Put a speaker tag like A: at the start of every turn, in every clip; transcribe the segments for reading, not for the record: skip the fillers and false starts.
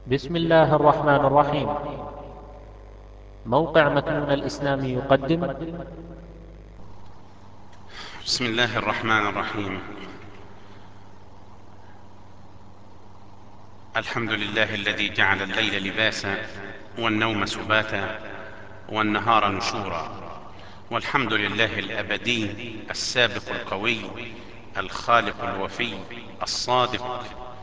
A: بسم الله الرحمن الرحيم. موقع مكنون الإسلام يقدم.
B: بسم الله الرحمن الرحيم. الحمد لله الذي جعل الليل لباسا والنوم سباتا والنهار نشورا، والحمد لله الأبدي السابق القوي الخالق الوفي الصادق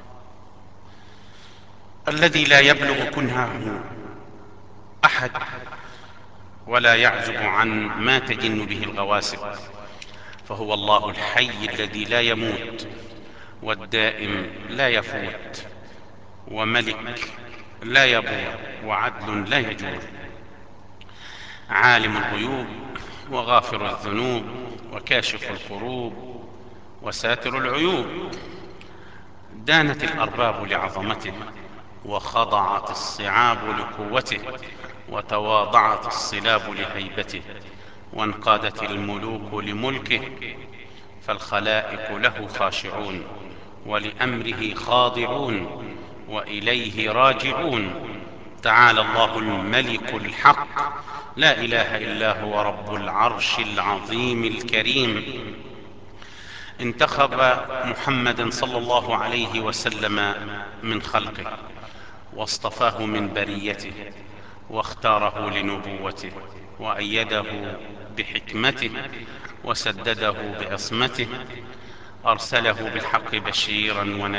B: الذي لا يبلغ كنهه أحد ولا يعزب عن ما تجن به الغواسق، فهو الله الحي الذي لا يموت والدائم لا يفوت، وملك لا يبور وعدل لا يجور، عالم الغيوب وغافر الذنوب وكاشف الكروب وساتر العيوب. دانت الأرباب لعظمته، وخضعت الصعاب لقوته، وتواضعت الصلاب لهيبته، وانقادت الملوك لملكه، فالخلائق له خاشعون ولأمره خاضعون وإليه راجعون. تعالى الله الملك الحق، لا إله إلا هو رب العرش العظيم الكريم. انتخب محمدا صلى الله عليه وسلم من خلقه، واصطفاه من بريته، واختاره لنبوته، وأيده بحكمته، وسدده بعصمته. أرسله بالحق بشيرا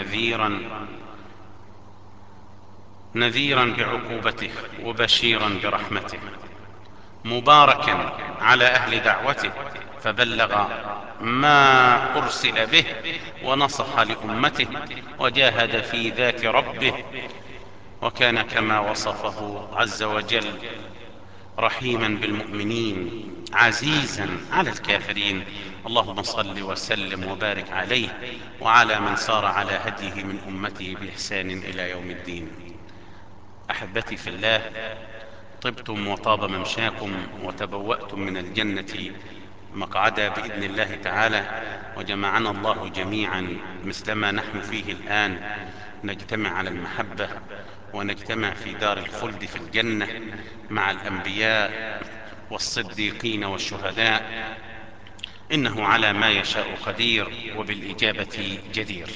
B: نذيرا بعقوبته وبشيرا برحمته، مباركا على أهل دعوته، فبلغ ما أرسل به، ونصح لأمته، وجاهد في ذات ربه، وكان كما وصفه عز وجل رحيما بالمؤمنين عزيزا على الكافرين. اللهم صل وسلم وبارك عليه وعلى من سار على هديه من أمته بإحسان إلى يوم الدين. أحبتي في الله، طبتم وطاب ممشاكم وتبوأتم من الجنة مقعدا بإذن الله تعالى، وجمعنا الله جميعا مثلما نحن فيه الآن، نجتمع على المحبة ونجتمع في دار الخلد في الجنة مع الأنبياء والصديقين والشهداء، إنه على ما يشاء قدير وبالإجابة جدير.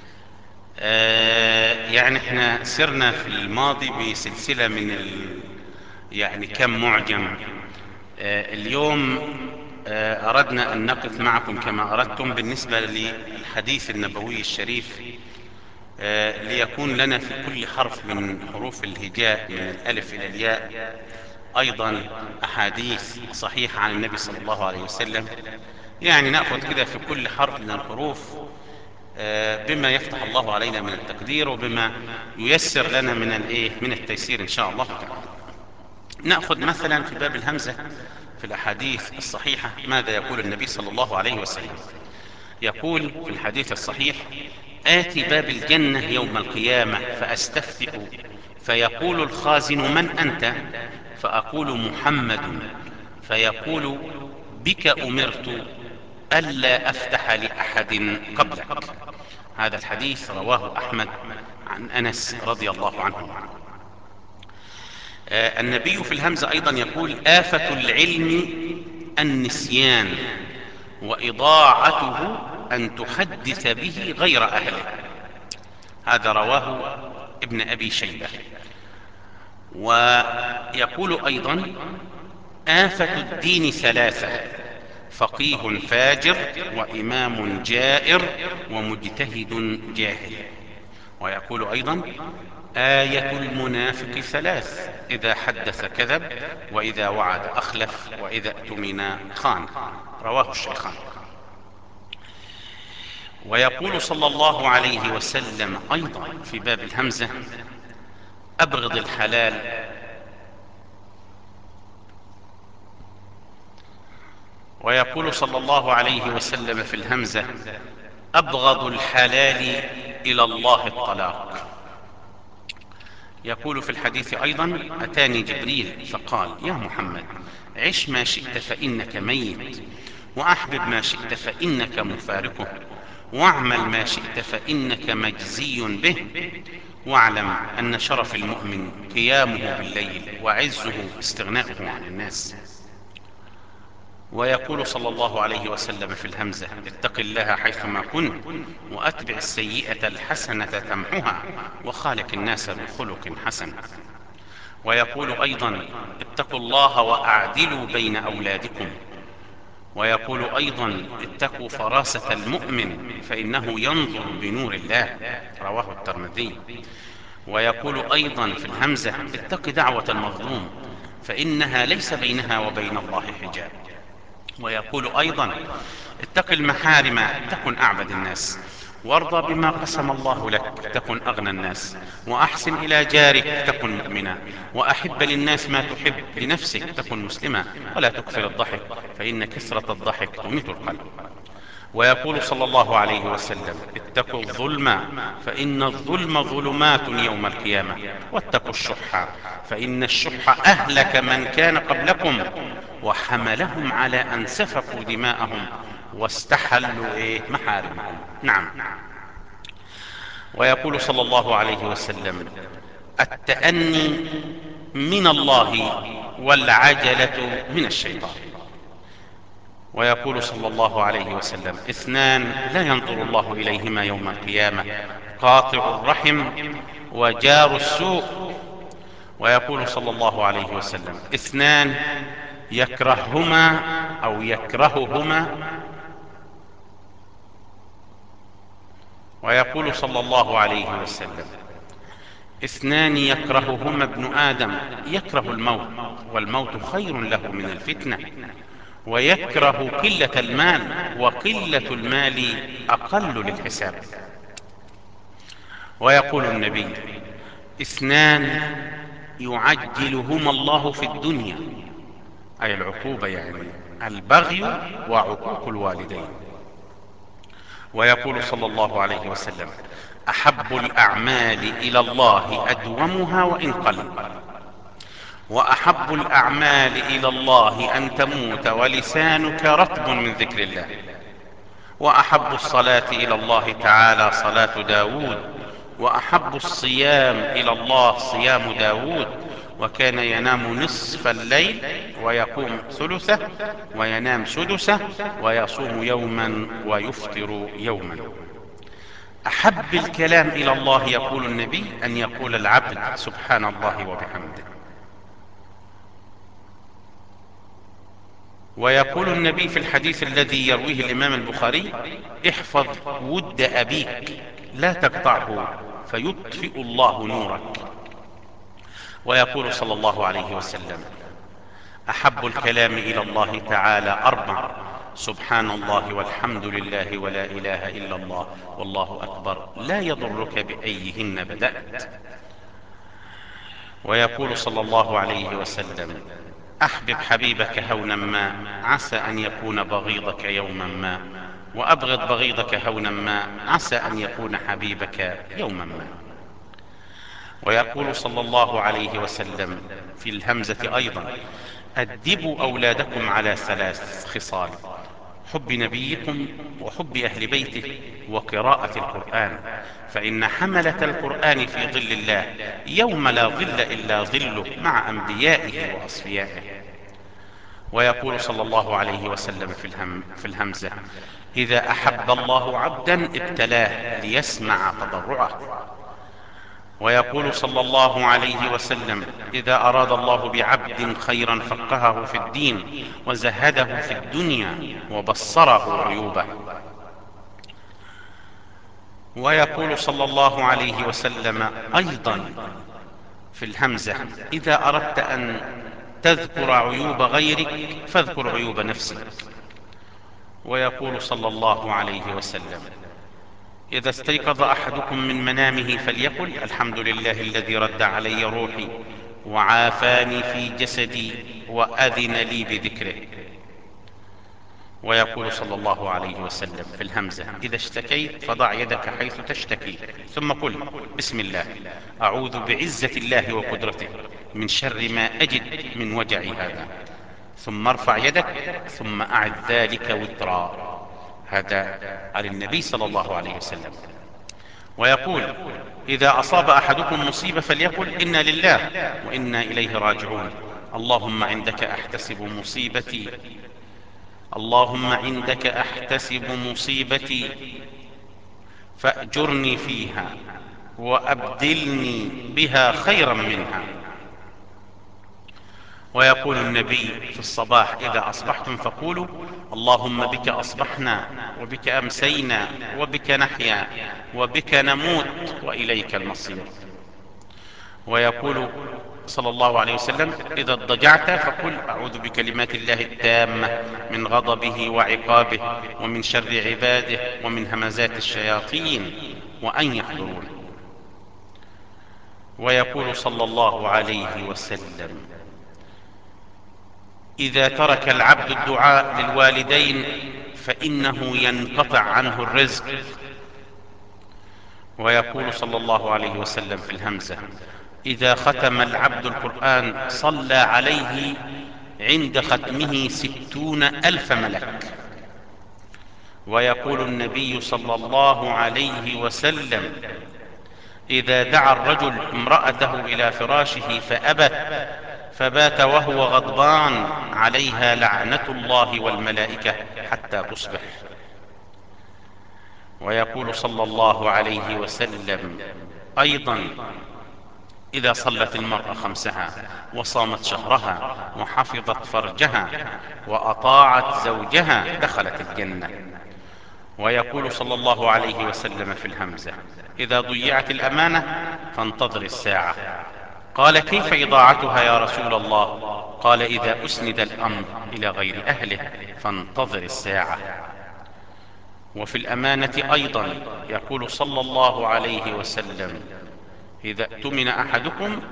B: يعني احنا سرنا في الماضي بسلسلة من يعني كم معجم. اليوم أردنا أن نقف معكم كما أردتم بالنسبة للحديث النبوي الشريف، ليكون لنا في كل حرف من حروف الهجاء من الألف إلى الياء أيضا أحاديث صحيحة عن النبي صلى الله عليه وسلم. يعني نأخذ كده في كل حرف من الحروف بما يفتح الله علينا من التقدير، وبما ييسر لنا من التيسير إن شاء الله تعالى. نأخذ مثلا في باب الهمزة في الأحاديث الصحيحة ماذا يقول النبي صلى الله عليه وسلم. يقول في الحديث الصحيح: آتي باب الجنة يوم القيامة فأستفتح، فيقول الخازن: من أنت؟ فأقول: محمد. فيقول: بك أمرت ألا أفتح لأحد قبلك. هذا الحديث رواه أحمد عن أنس رضي الله عنه. النبي في الهمزة أيضا يقول: آفة العلم النسيان، وإضاعته أن تحدث به غير أهله. هذا رواه ابن أبي شيبة. ويقول أيضا: آفة الدين ثلاثة: فقيه فاجر، وإمام جائر، ومجتهد جاهل. ويقول أيضا: آية المنافق ثلاث: إذا حدث كذب، وإذا وعد أخلف، وإذا اؤتمن خان. رواه الشيخان. ويقول صلى الله عليه وسلم أيضا في باب الهمزة: أبغض الحلال. ويقول صلى الله عليه وسلم في الهمزة: أبغض الحلال إلى الله الطلاق. يقول في الحديث أيضا: أتاني جبريل فقال: يا محمد، عش ما شئت فإنك ميت، وأحبب ما شئت فإنك مفارقه، واعمل ما شئت فإنك مجزي به، واعلم أن شرف المؤمن قيامه بالليل وعزه استغناؤه عن الناس. ويقول صلى الله عليه وسلم في الهمزة: اتق الله حيثما كنت وأتبع السيئة الحسنة تمحها وخالق الناس بخلق حسن. ويقول أيضا: اتقوا الله وأعدلوا بين أولادكم. ويقول أيضا: اتقوا فراسة المؤمن فإنه ينظر بنور الله، رواه الترمذي. ويقول أيضا في الهمزة: اتق دعوة المظلوم فإنها ليس بينها وبين الله حجاب. ويقول أيضا: اتق المحارم تكن أعبد الناس، وارضى بما قسم الله لك تكن أغنى الناس، وأحسن إلى جارك تكن مؤمنا، وأحب للناس ما تحب لنفسك تكن مسلما، ولا تكثر الضحك فإن كثرة الضحك تميت القلب. ويقول صلى الله عليه وسلم: اتقوا الظلم فإن الظلم ظلمات يوم القيامة، واتقوا الشح فإن الشح أهلك من كان قبلكم وحملهم على أن سفكوا دماءهم واستحلوا محارمهم. نعم. ويقول صلى الله عليه وسلم: التأني من الله والعجلة من الشيطان. ويقول صلى الله عليه وسلم: اثنان لا ينظر الله إليهما يوم القيامة: قاطع الرحم وجار السوء. ويقول صلى الله عليه وسلم: اثنان يكرههما أو يكرههما. ويقول صلى الله عليه وسلم: اثنان يكرههما ابن آدم: يكره الموت والموت خير له من الفتنة، ويكره قلة المال وقلة المال أقل للحساب. ويقول النبي: اثنان يعجلهما الله في الدنيا، أي العقوبة، يعني البغي وعقوق الوالدين. ويقول صلى الله عليه وسلم: أحب الأعمال إلى الله أدومها وإن قل، وأحب الأعمال إلى الله أن تموت ولسانك رطب من ذكر الله، وأحب الصلاة إلى الله تعالى صلاة داود، وأحب الصيام إلى الله صيام داود، وكان ينام نصف الليل ويقوم ثلثه، وينام سدسه، ويصوم يوما ويفطر يوما. أحب الكلام إلى الله، يقول النبي، أن يقول العبد سبحان الله وبحمده. ويقول النبي في الحديث الذي يرويه الإمام البخاري: احفظ ود أبيك لا تقطعه فيطفئ الله نورك. ويقول صلى الله عليه وسلم: أحب الكلام إلى الله تعالى أربع: سبحان الله والحمد لله ولا إله إلا الله والله أكبر، لا يضرك بأيهن بدأت. ويقول صلى الله عليه وسلم: أحبب حبيبك هونا ما عسى أن يكون بغيضك يوما ما، وأبغض بغيضك هونا ما عسى أن يكون حبيبك يوما ما. ويقول صلى الله عليه وسلم في الهمزة أيضا: أدبوا أولادكم على ثلاث خصال: حب نبيكم، وحب أهل بيته، وقراءة القرآن، فإن حملة القرآن في ظل الله يوم لا ظل إلا ظله مع أنبيائه وأصفيائه. ويقول صلى الله عليه وسلم في الهمزة: إذا أحب الله عبدا ابتلاه ليسمع تضرعه. ويقول صلى الله عليه وسلم: إذا أراد الله بعبد خيرا فقهه في الدين وزهده في الدنيا وبصره عيوبه. ويقول صلى الله عليه وسلم أيضا في الهمزة: إذا أردت أن تذكر عيوب غيرك فاذكر عيوب نفسك. ويقول صلى الله عليه وسلم: إذا استيقظ أحدكم من منامه فليقل الحمد لله الذي رد علي روحي وعافاني في جسدي وأذن لي بذكره. ويقول صلى الله عليه وسلم في الهمزة: إذا اشتكيت فضع يدك حيث تشتكي ثم قل بسم الله، أعوذ بعزة الله وقدرته من شر ما أجد من وجعي هذا، ثم ارفع يدك ثم أعد ذلك وترا. هذا عن النبي صلى الله عليه وسلم. ويقول: إذا أصاب أحدكم مصيبة فليقل: إنا لله وإنا إليه راجعون. اللهم عندك أحتسب مصيبتي، اللهم عندك أحتسب مصيبتي فأجرني فيها وأبدلني بها خيرا منها. ويقول النبي في الصباح: إذا أصبحتم فقولوا: اللهم بك أصبحنا وبك أمسينا وبك نحيا وبك نموت وإليك المصير. ويقول صلى الله عليه وسلم: إذا اضطجعت فقل: أعوذ بكلمات الله التامة من غضبه وعقابه ومن شر عباده ومن همزات الشياطين وأن يحضرون. ويقول صلى الله عليه وسلم: إذا ترك العبد الدعاء للوالدين فإنه ينقطع عنه الرزق. ويقول صلى الله عليه وسلم في الهمزة: إذا ختم العبد القرآن صلى عليه عند ختمه 60,000 ملك. ويقول النبي صلى الله عليه وسلم: إذا دعا الرجل امرأته إلى فراشه فأبت فبات وهو غضبان عليها لعنة الله والملائكة حتى تصبح. ويقول صلى الله عليه وسلم أيضا: إذا صلت المرأة 5 وصامت شهرها وحفظت فرجها وأطاعت زوجها دخلت الجنة. ويقول صلى الله عليه وسلم في الهمزة: إذا ضيعت الأمانة فانتظر الساعة. قال: كيف إضاعتها يا رسول الله؟ قال: إذا أسند الأمر إلى غير أهله فانتظر الساعة. وفي الأمانة أيضا يقول صلى الله عليه وسلم: إذا اؤتمن أحدكم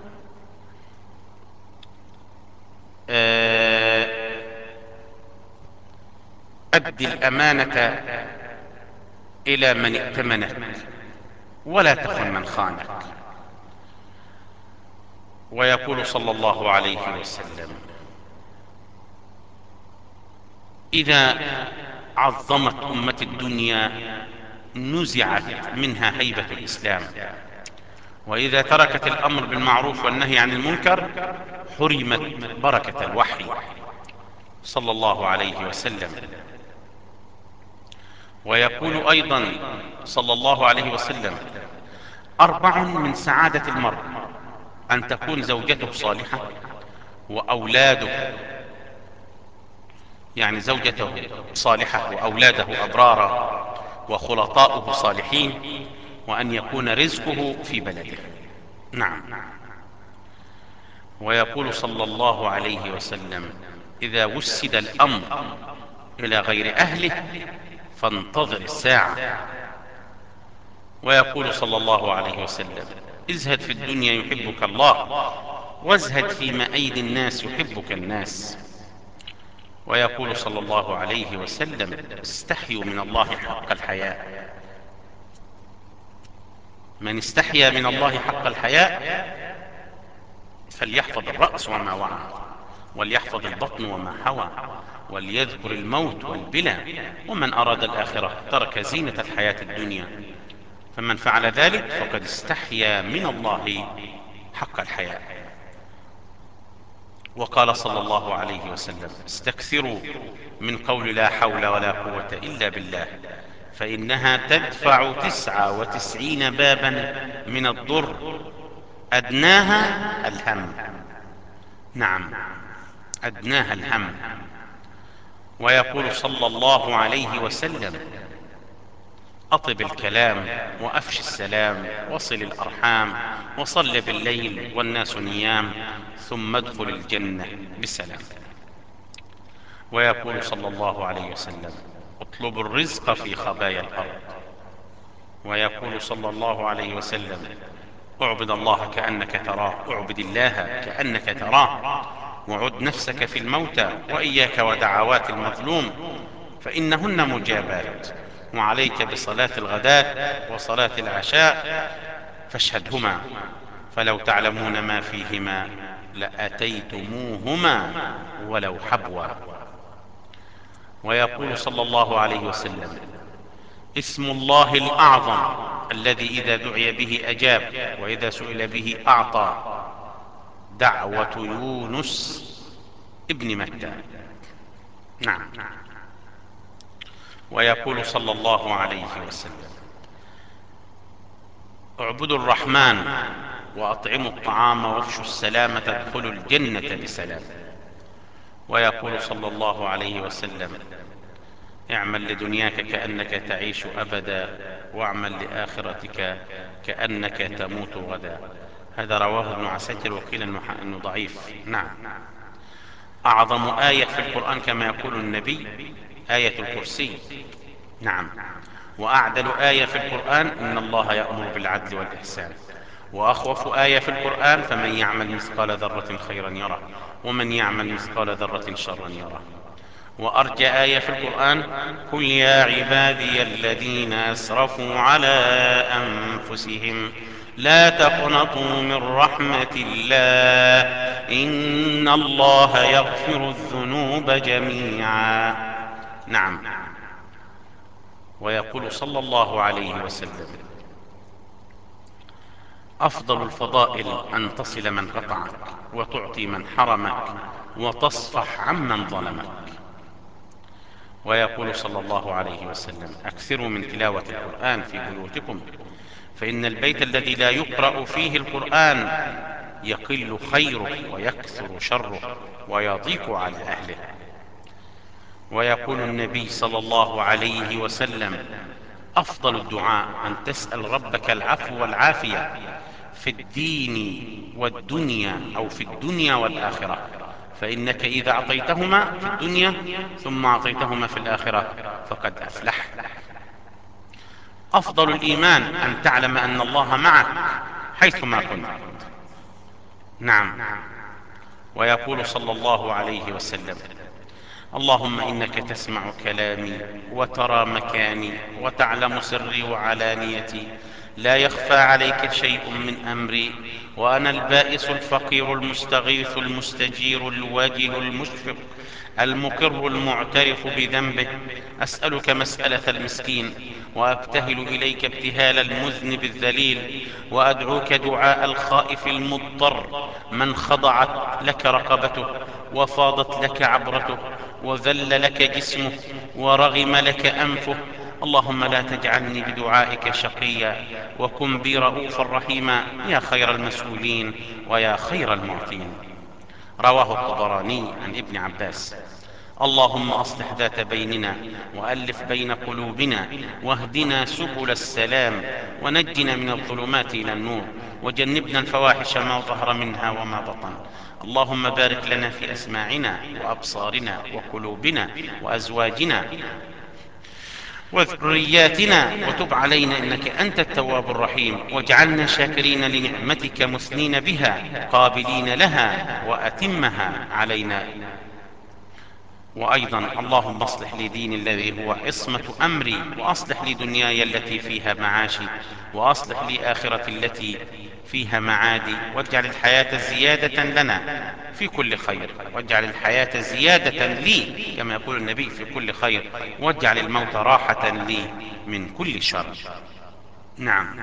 B: أد الأمانة إلى من ائتمنك ولا تخن من خانك. ويقول صلى الله عليه وسلم: إذا عظمت أمة الدنيا نزعت منها هيبة الإسلام، وإذا تركت الأمر بالمعروف والنهي عن المنكر حرمت بركة الوحي صلى الله عليه وسلم. ويقول أيضا صلى الله عليه وسلم: 4 من سعادة المرء أن تكون زوجته صالحة وأولاده، يعني زوجته صالحة وأولاده أبرارا وخلطاؤه صالحين، وأن يكون رزقه في بلده. نعم. ويقول صلى الله عليه وسلم: إذا وسد الأمر إلى غير أهله فانتظر الساعة. ويقول صلى الله عليه وسلم: ازهد في الدنيا يحبك الله، وازهد فيما أيدي الناس يحبك الناس. ويقول صلى الله عليه وسلم: استحيوا من الله حق الحياء. من استحيا من الله حق الحياء فليحفظ الرأس وما وعى، وليحفظ البطن وما حوى، وليذكر الموت والبلى، ومن أراد الآخرة ترك زينة الحياة الدنيا، فمن فعل ذلك فقد استحيا من الله حق الحياء. وقال صلى الله عليه وسلم: استكثروا من قول لا حول ولا قوة إلا بالله، فإنها تدفع 99 بابا من الضر أدناها الهم. نعم، أدناها الهم. ويقول صلى الله عليه وسلم: أطب الكلام وأفش السلام وصل الأرحام وصل بالليل والناس نيام ثم ادخل الجنة بسلام. ويقول صلى الله عليه وسلم: اطلبوا الرزق في خبايا الأرض. ويقول صلى الله عليه وسلم: اعبد الله كأنك تراه، اعبد الله كأنك تراه، وعد نفسك في الموتى، وإياك ودعوات المظلوم فإنهن مجابات، وعليك بصلاة الغداة وصلاة العشاء فاشهدهما، فلو تعلمون ما فيهما لأتيتموهما ولو حبوا. ويقول صلى الله عليه وسلم: اسم الله الأعظم الذي إذا دعي به أجاب وإذا سئل به أعطى، دعوة يونس ابن متى. نعم. ويقول صلى الله عليه وسلم: اعبدوا الرحمن وأطعموا الطعام وافشوا السلام تدخلوا الجنة بسلام. ويقول صلى الله عليه وسلم: اعمل لدنياك كأنك تعيش أبدا، واعمل لآخرتك كأنك تموت غدا. هذا رواه ابن عساكر، وقيل أنه ضعيف. نعم. أعظم آية في القرآن كما يقول النبي آية الكرسي. نعم. وأعدل آية في القرآن: إن الله يأمر بالعدل والإحسان. وأخوف آية في القرآن: فمن يعمل مثقال ذرة خيرا يره، ومن يعمل مثقال ذرة شرا يره. وأرجى آية في القرآن: قل يا عبادي الذين أسرفوا على أنفسهم لا تقنطوا من رحمة الله إن الله يغفر الذنوب جميعا. نعم. ويقول صلى الله عليه وسلم: أفضل الفضائل أن تصل من قطعك، وتعطي من حرمك، وتصفح عمن ظلمك. ويقول صلى الله عليه وسلم: أكثروا من تلاوة القرآن في بيوتكم، فإن البيت الذي لا يقرأ فيه القرآن يقل خيره ويكثر شره ويضيق على أهله. ويقول النبي صلى الله عليه وسلم: أفضل الدعاء أن تسأل ربك العفو والعافية في الدين والدنيا، أو في الدنيا والآخرة، فإنك إذا أعطيتهما في الدنيا ثم أعطيتهما في الآخرة فقد أفلحت. أفضل الإيمان أن تعلم أن الله معك حيثما كنت. نعم. ويقول صلى الله عليه وسلم: اللهم إنك تسمع كلامي وترى مكاني وتعلم سري وعلانيتي، لا يخفى عليك شيء من أمري، وأنا البائس الفقير المستغيث المستجير الواجل المشفق المقر المعترف بذنبه، أسألك مسألة المسكين، وأبتهل إليك ابتهال المذنب الذليل، وأدعوك دعاء الخائف المضطر من خضعت لك رقبته، وفاضت لك عبرته، وذل لك جسمه، ورغم لك أنفه. اللهم لا تجعلني بدعائك شقيا، وكن بي رؤوفا رحيما، يا خير المسؤولين ويا خير المعطين. رواه الطبراني عن ابن عباس. اللهم أصلح ذات بيننا، وألف بين قلوبنا، واهدنا سبل السلام، ونجنا من الظلمات إلى النور، وجنبنا الفواحش ما ظهر منها وما بطن. اللهم بارك لنا في أسماعنا وأبصارنا وقلوبنا وأزواجنا وذرياتنا، وتب علينا إنك أنت التواب الرحيم، واجعلنا شاكرين لنعمتك مثنين بها قابلين لها، وأتمها علينا. وأيضا اللهم اصلح لي ديني الذي هو عصمة أمري، وأصلح لي دنياي التي فيها معاشي، وأصلح لي آخرتي التي فيها معادي، واجعل الحياة زيادة لنا في كل خير، واجعل الحياة زيادة لي كما يقول النبي في كل خير، واجعل الموت راحة لي من كل شر. نعم.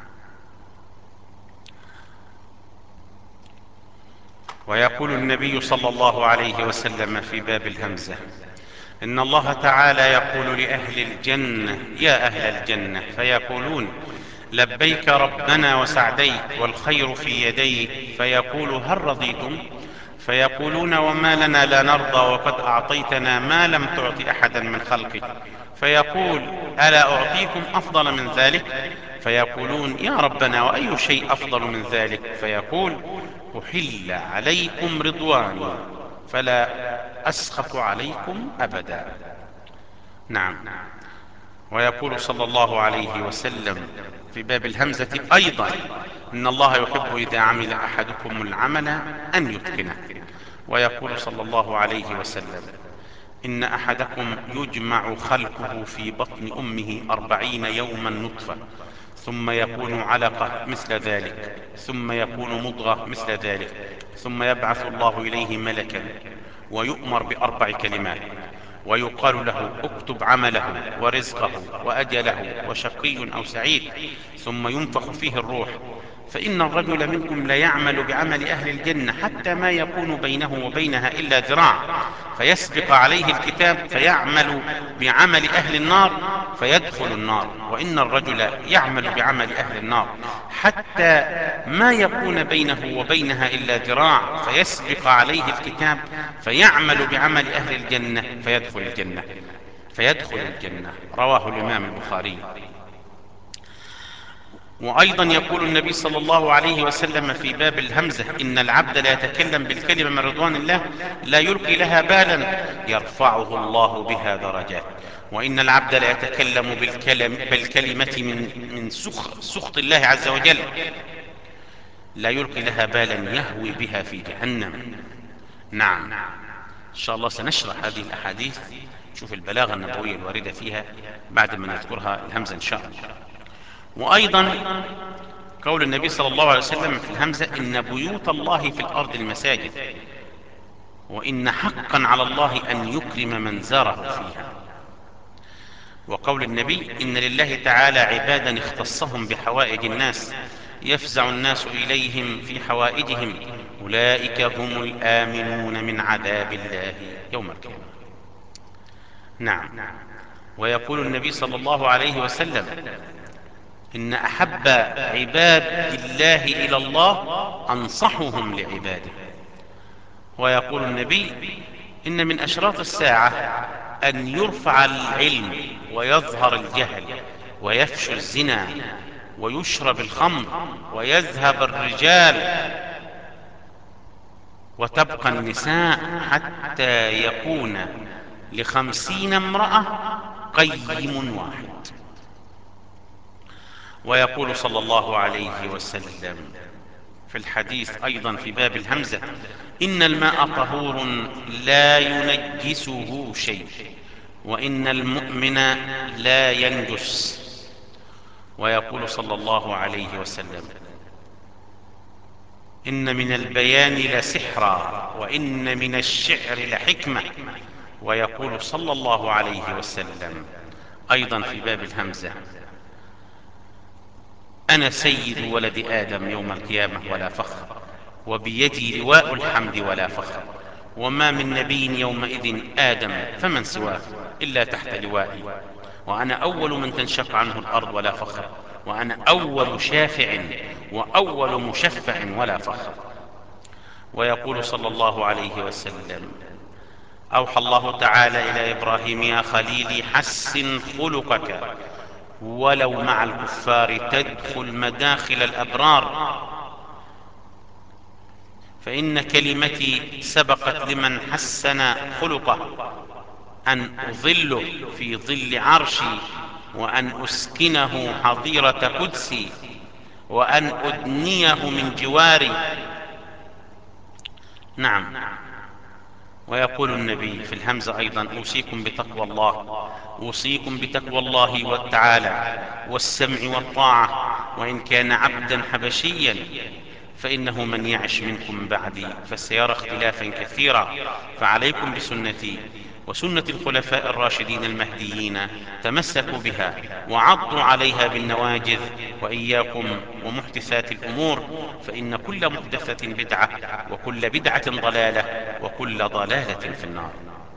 B: ويقول النبي صلى الله عليه وسلم في باب الهمزة: إن الله تعالى يقول لأهل الجنة: يا أهل الجنة، فيقولون: لبيك ربنا وسعديك والخير في يديك، فيقول: هل رضيتم؟ فيقولون: وما لنا لا نرضى وقد أعطيتنا ما لم تعط أحدا من خلقك. فيقول: ألا أعطيكم أفضل من ذلك؟ فيقولون: يا ربنا وأي شيء أفضل من ذلك؟ فيقول: أحل عليكم رضواني فلا أسخط عليكم أبدا. نعم. ويقول صلى الله عليه وسلم في باب الهمزة أيضا: إن الله يحب إذا عمل أحدكم العمل أن يتقنه. ويقول صلى الله عليه وسلم: إن أحدكم يجمع خلقه في بطن أمه 40 يوما نطفة، ثم يكون علقة مثل ذلك، ثم يكون مضغة مثل ذلك، ثم يبعث الله إليه ملكا ويؤمر ب4 كلمات: ويقال له اكتب عمله ورزقه وأجله وشقي أو سعيد، ثم ينفخ فيه الروح، فإن الرجل منكم ليعمل بعمل أهل الجنة حتى ما يكون بينه وبينها إلا ذراع، فيسبق عليه الكتاب فيعمل بعمل أهل النار فيدخل النار، وإن الرجل يعمل بعمل أهل النار حتى ما يكون بينه وبينها إلا ذراع، فيسبق عليه الكتاب فيعمل بعمل أهل الجنة فيدخل الجنة. رواه الإمام البخاري. وأيضا يقول النبي صلى الله عليه وسلم في باب الهمزة: إن العبد لا يتكلم بالكلمة من رضوان الله لا يلقي لها بالا يرفعه الله بها درجات، وإن العبد لا يتكلم بالكلمة من سخط الله عز وجل لا يلقي لها بالا يهوي بها في جهنم. نعم، إن شاء الله سنشرح هذه الأحاديث، شوف البلاغة النبوية الواردة فيها بعد ما نذكرها الهمزة إن شاء الله. وأيضا قول النبي صلى الله عليه وسلم في الهمزة: إن بيوت الله في الأرض المساجد، وإن حقا على الله أن يكرم من زاره فيها. وقول النبي: إن لله تعالى عبادا اختصهم بحوائج الناس يفزع الناس إليهم في حوائجهم، أولئك هم الآمنون من عذاب الله يوم القيامة. نعم. ويقول النبي صلى الله عليه وسلم: إن أحب عباد الله إلى الله أنصحهم لعباده. ويقول النبي: إن من أشراط الساعة أن يرفع العلم ويظهر الجهل ويفشو الزنا ويشرب الخمر ويذهب الرجال وتبقى النساء حتى يكون ل50 امرأة قيم واحد. ويقول صلى الله عليه وسلم في الحديث أيضا في باب الهمزة: إن الماء طهور لا ينجسه شيء، وإن المؤمن لا ينجس. ويقول صلى الله عليه وسلم: إن من البيان لسحرا، وإن من الشعر لحكمة. ويقول صلى الله عليه وسلم أيضا في باب الهمزة: أنا سيد ولد آدم يوم القيامة ولا فخر، وبيدي لواء الحمد ولا فخر، وما من نبي يومئذ آدم فمن سواه إلا تحت لوائي، وأنا أول من تنشق عنه الأرض ولا فخر، وأنا أول شافع وأول مشفع ولا فخر. ويقول صلى الله عليه وسلم: أوحى الله تعالى إلى إبراهيم: يا خليلي حسن خلقك ولو مع الكفار تدخل مداخل الأبرار، فإن كلمتي سبقت لمن حسن خلقه أن أظله في ظل عرشي، وأن أسكنه حظيرة قدسي، وأن أدنيه من جواري. نعم. ويقول النبي في الهمزة أيضا: أوصيكم بتقوى الله، أوصيكم بتقوى الله تعالى والسمع والطاعة، وإن كان عبدا حبشيا، فإنه من يعش منكم بعدي فسيرى اختلافا كثيرا، فعليكم بسنتي وسنة الخلفاء الراشدين المهديين، تمسكوا بها وعضوا عليها بالنواجذ، وإياكم ومحدثات الأمور، فإن كل محدثة بدعة، وكل بدعة ضلالة، وكل ضلالة في النار.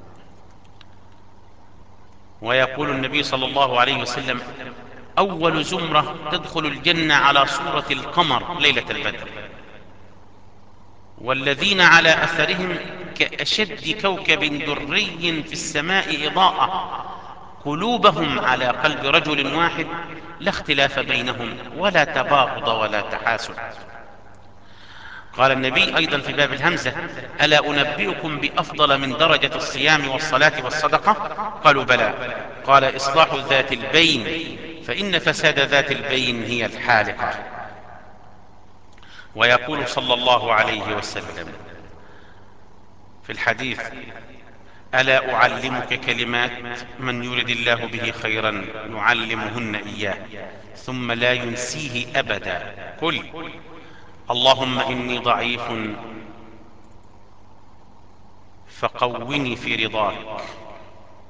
B: ويقول النبي صلى الله عليه وسلم: أول زمرة تدخل الجنة على صورة القمر ليلة البدر، والذين على أثرهم كأشد كوكب دري في السماء إضاءة، قلوبهم على قلب رجل واحد، لا اختلاف بينهم ولا تباغض ولا تحاسد. قال النبي أيضا في باب الهمزة: ألا أنبئكم بأفضل من درجة الصيام والصلاة والصدقة؟ قالوا بلى. قال: إصلاح ذات البين، فإن فساد ذات البين هي الحالقة. ويقول صلى الله عليه وسلم في الحديث: ألا أعلمك كلمات من يرد الله به خيرا يعلمهن إياه ثم لا ينسيه أبدا؟ قل: اللهم إني ضعيف فقوني في رضاك،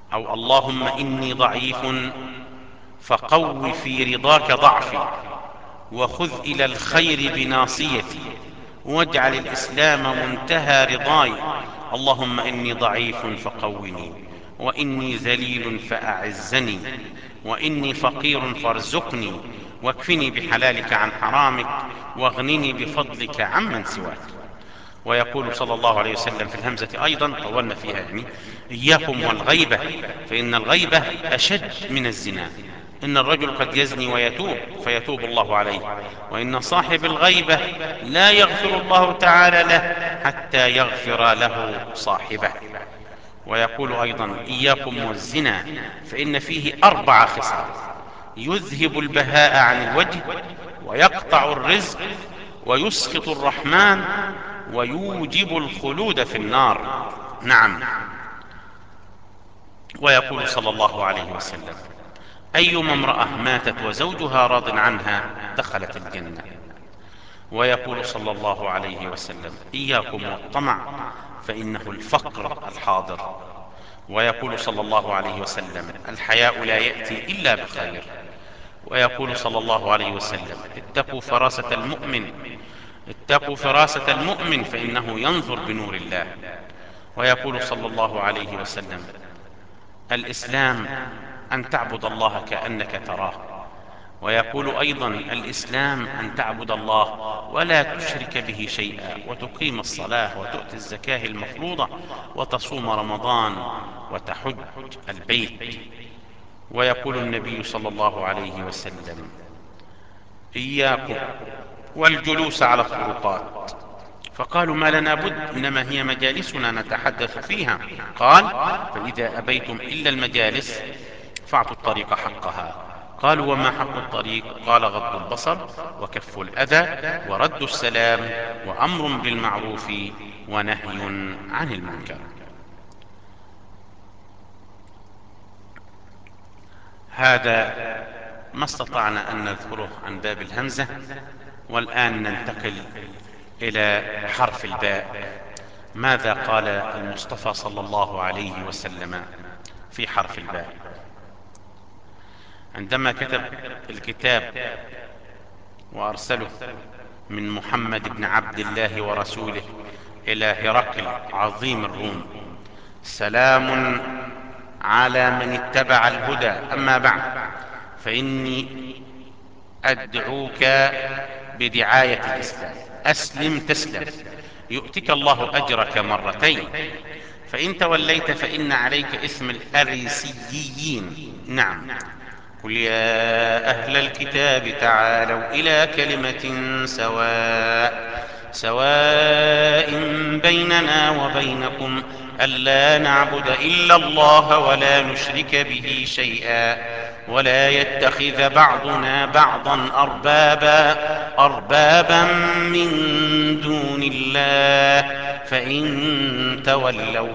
B: أو اللهم إني ضعيف فقو في رضاك ضعفي، وخذ إلى الخير بناصيتي، واجعل الإسلام منتهى رضاي. اللهم إني ضعيف فقوني، وإني ذليل فأعزني، وإني فقير فارزقني، واكفني بحلالك عن حرامك، واغنني بفضلك عمن سواك. ويقول صلى الله عليه وسلم في الهمزة أيضا، طولنا فيها يعني: إياكم والغيبة، فإن الغيبة أشد من الزنا. إن الرجل قد يزني ويتوب فيتوب الله عليه، وإن صاحب الغيبة لا يغفر الله تعالى له حتى يغفر له صاحبه. ويقول أيضا: إياكم والزنا، فإن فيه 4 خصال: يذهب البهاء عن الوجه، ويقطع الرزق، ويسخط الرحمن، ويوجب الخلود في النار. نعم. ويقول صلى الله عليه وسلم: أيما امرأة ماتت وزوجها راض عنها دخلت الجنة. ويقول صلى الله عليه وسلم: إياكم والطمع، فإنه الفقر الحاضر. ويقول صلى الله عليه وسلم: الحياء لا يأتي إلا بخير. ويقول صلى الله عليه وسلم: اتقوا فراسة المؤمن، اتقوا فراسة المؤمن، فإنه ينظر بنور الله. ويقول صلى الله عليه وسلم: الإسلام أن تعبد الله كأنك تراه. ويقول أيضا: الإسلام أن تعبد الله ولا تشرك به شيئا، وتقيم الصلاة، وتؤتي الزكاة المفروضة، وتصوم رمضان، وتحج البيت. ويقول النبي صلى الله عليه وسلم: إياكم والجلوس على الطرقات. فقالوا: ما لنا بد، إنما هي مجالسنا نتحدث فيها. قال: فإذا أبيتم إلا المجالس فاعطوا الطريق حقها. قالوا: وما حق الطريق؟ قال: غض البصر، وكف الأذى، ورد السلام، وأمر بالمعروف، ونهي عن المنكر. هذا ما استطعنا أن نذكره عن باب الهمزة. والآن ننتقل إلى حرف الباء. ماذا قال المصطفى صلى الله عليه وسلم في حرف الباء عندما كتب الكتاب وأرسله من محمد بن عبد الله ورسوله إلى هرقل عظيم الروم: سلام على من اتبع الهدى، أما بعد، فإني أدعوك بدعاية الإسلام، أسلم تسلم، يؤتك الله أجرك مرتين، فإن توليت فإن عليك إثم الأريسيين. نعم. قل يا أهل الكتاب تعالوا إلى كلمة سواء بيننا وبينكم ألا نعبد إلا الله ولا نشرك به شيئا، ولا يتخذ بعضنا بعضا أربابا من دون الله، فإن تولوا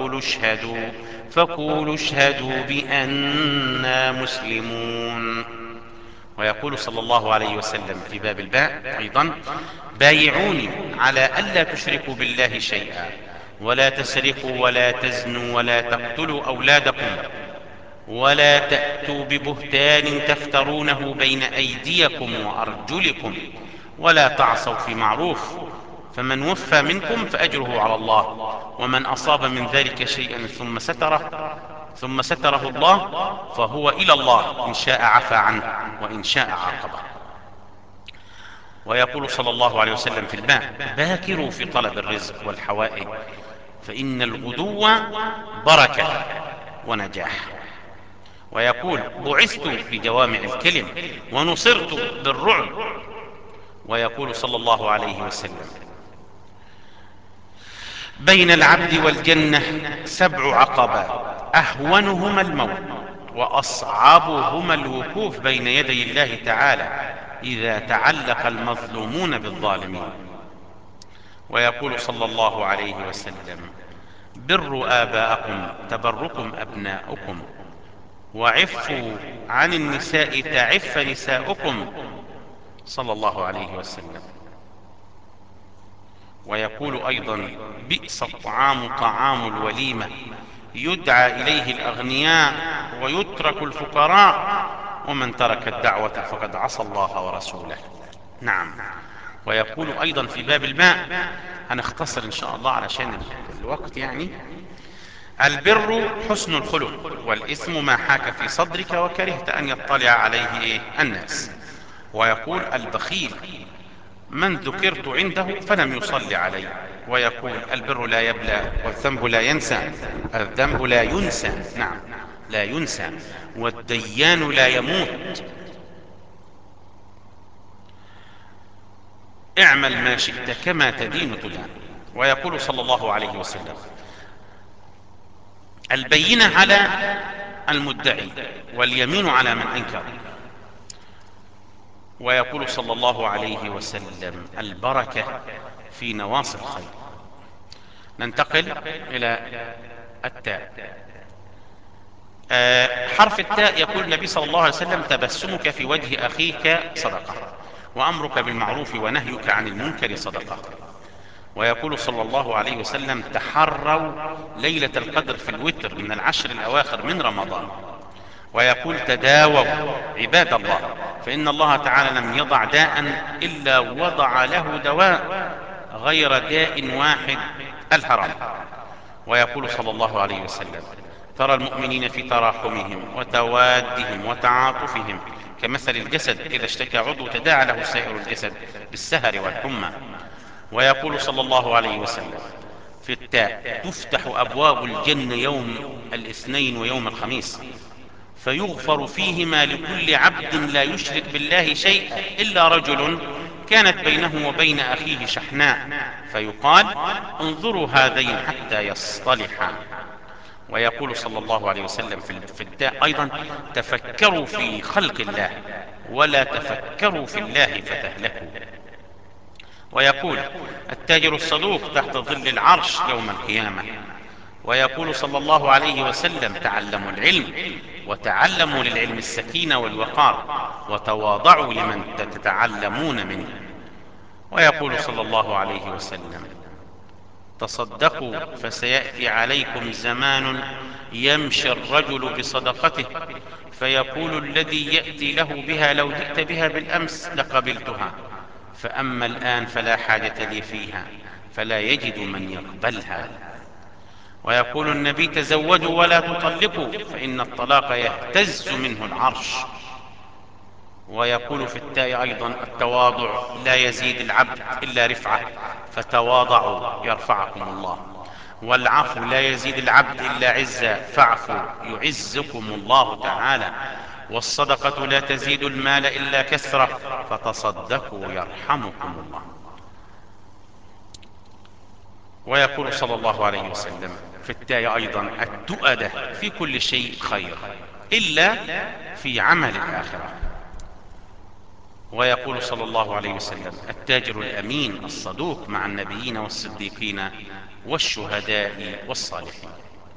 B: فقولوا اشهدوا بأننا مسلمون. ويقول صلى الله عليه وسلم في باب الباء أيضا: بايعوني على ألا تشركوا بالله شيئا، ولا تسرقوا، ولا تزنوا، ولا تقتلوا أولادكم، ولا تأتوا ببهتان تفترونه بين أيديكم وأرجلكم، ولا تعصوا في معروف، فمن وفى منكم فأجره على الله، ومن أصاب من ذلك شيئا ثم ستره الله فهو إلى الله، إن شاء عفى عنه وإن شاء عاقبه. ويقول صلى الله عليه وسلم في الباء: باكروا في طلب الرزق والحوائج، فإن الغدو بركة ونجاح. ويقول: بعثت بجوامع الكلم ونصرت بالرعب. ويقول صلى الله عليه وسلم: بين العبد والجنة 7 عقبات، أهونهما الموت، وأصعبهما الوقوف بين يدي الله تعالى إذا تعلق المظلومون بالظالمين. ويقول صلى الله عليه وسلم: بروا آباءكم تبركم أبناؤكم، وعفوا عن النساء تعف نساؤكم، صلى الله عليه وسلم. ويقول أيضا: بئس الطعام طعام الوليمة، يدعى إليه الأغنياء ويترك الفقراء، ومن ترك الدعوة فقد عصى الله ورسوله. نعم. ويقول أيضا في باب الماء، هنختصر إن شاء الله علشان الوقت يعني: البر حسن الخلق، والإثم ما حاك في صدرك وكرهت أن يطلع عليه الناس. ويقول: البخيل من ذكرت عنده فلم يصلي علي. ويقول: البر لا يبلى والذنب لا ينسى. الذنب لا ينسى، نعم لا ينسى. والديان لا يموت. اعمل ما شئت كما تدين تدان. ويقول صلى الله عليه وسلم: البينة على المدعي واليمين على من أنكر. ويقول صلى الله عليه وسلم: البركة في نواصي الخير. ننتقل إلى التاء. حرف التاء يقول النبي صلى الله عليه وسلم: تبسمك في وجه أخيك صدقة، وأمرك بالمعروف ونهيك عن المنكر صدقة. ويقول صلى الله عليه وسلم: تحروا ليلة القدر في الوتر من العشر الأواخر من رمضان. ويقول: تداووا عباد الله، فإن الله تعالى لم يضع داء إلا وضع له دواء غير داء واحد: الحرام. ويقول صلى الله عليه وسلم: ترى المؤمنين في تراحمهم وتوادهم وتعاطفهم كمثل الجسد إذا اشتكى عضو تداعى له سائر الجسد بالسهر والحمى. ويقول صلى الله عليه وسلم في التاء: تفتح أبواب الجنة يوم الاثنين ويوم الخميس، فيغفر فيهما لكل عبد لا يشرك بالله شيئا إلا رجل كانت بينه وبين أخيه شحناء، فيقال: انظروا هذين حتى يصطلحا. ويقول صلى الله عليه وسلم في الداء أيضا: تفكروا في خلق الله ولا تفكروا في الله فتهلكوا. ويقول: التاجر الصدوق تحت ظل العرش يوم القيامة. ويقول صلى الله عليه وسلم: تعلموا العلم، وتعلموا للعلم السكينة والوقار، وتواضعوا لمن تتعلمون منه. ويقول صلى الله عليه وسلم: تصدقوا فسيأتي عليكم زمان يمشي الرجل بصدقته، فيقول الذي يأتي له بها: لو جئت بها بالأمس لقبلتها، فأما الآن فلا حاجة لي فيها، فلا يجد من يقبلها. ويقول النبي: تزوجوا ولا تطلقوا، فإن الطلاق يهتز منه العرش. ويقول في التاء أيضا: التواضع لا يزيد العبد إلا رفعة، فتواضعوا يرفعكم الله. والعفو لا يزيد العبد إلا عزة، فاعفوا يعزكم الله تعالى. والصدقة لا تزيد المال إلا كثرة، فتصدقوا يرحمكم الله. ويقول صلى الله عليه وسلم في التاء أيضا: التؤدة في كل شيء خير إلا في عمل الآخرة. ويقول صلى الله عليه وسلم: التاجر الأمين الصدوق مع النبيين والصديقين والشهداء والصالحين.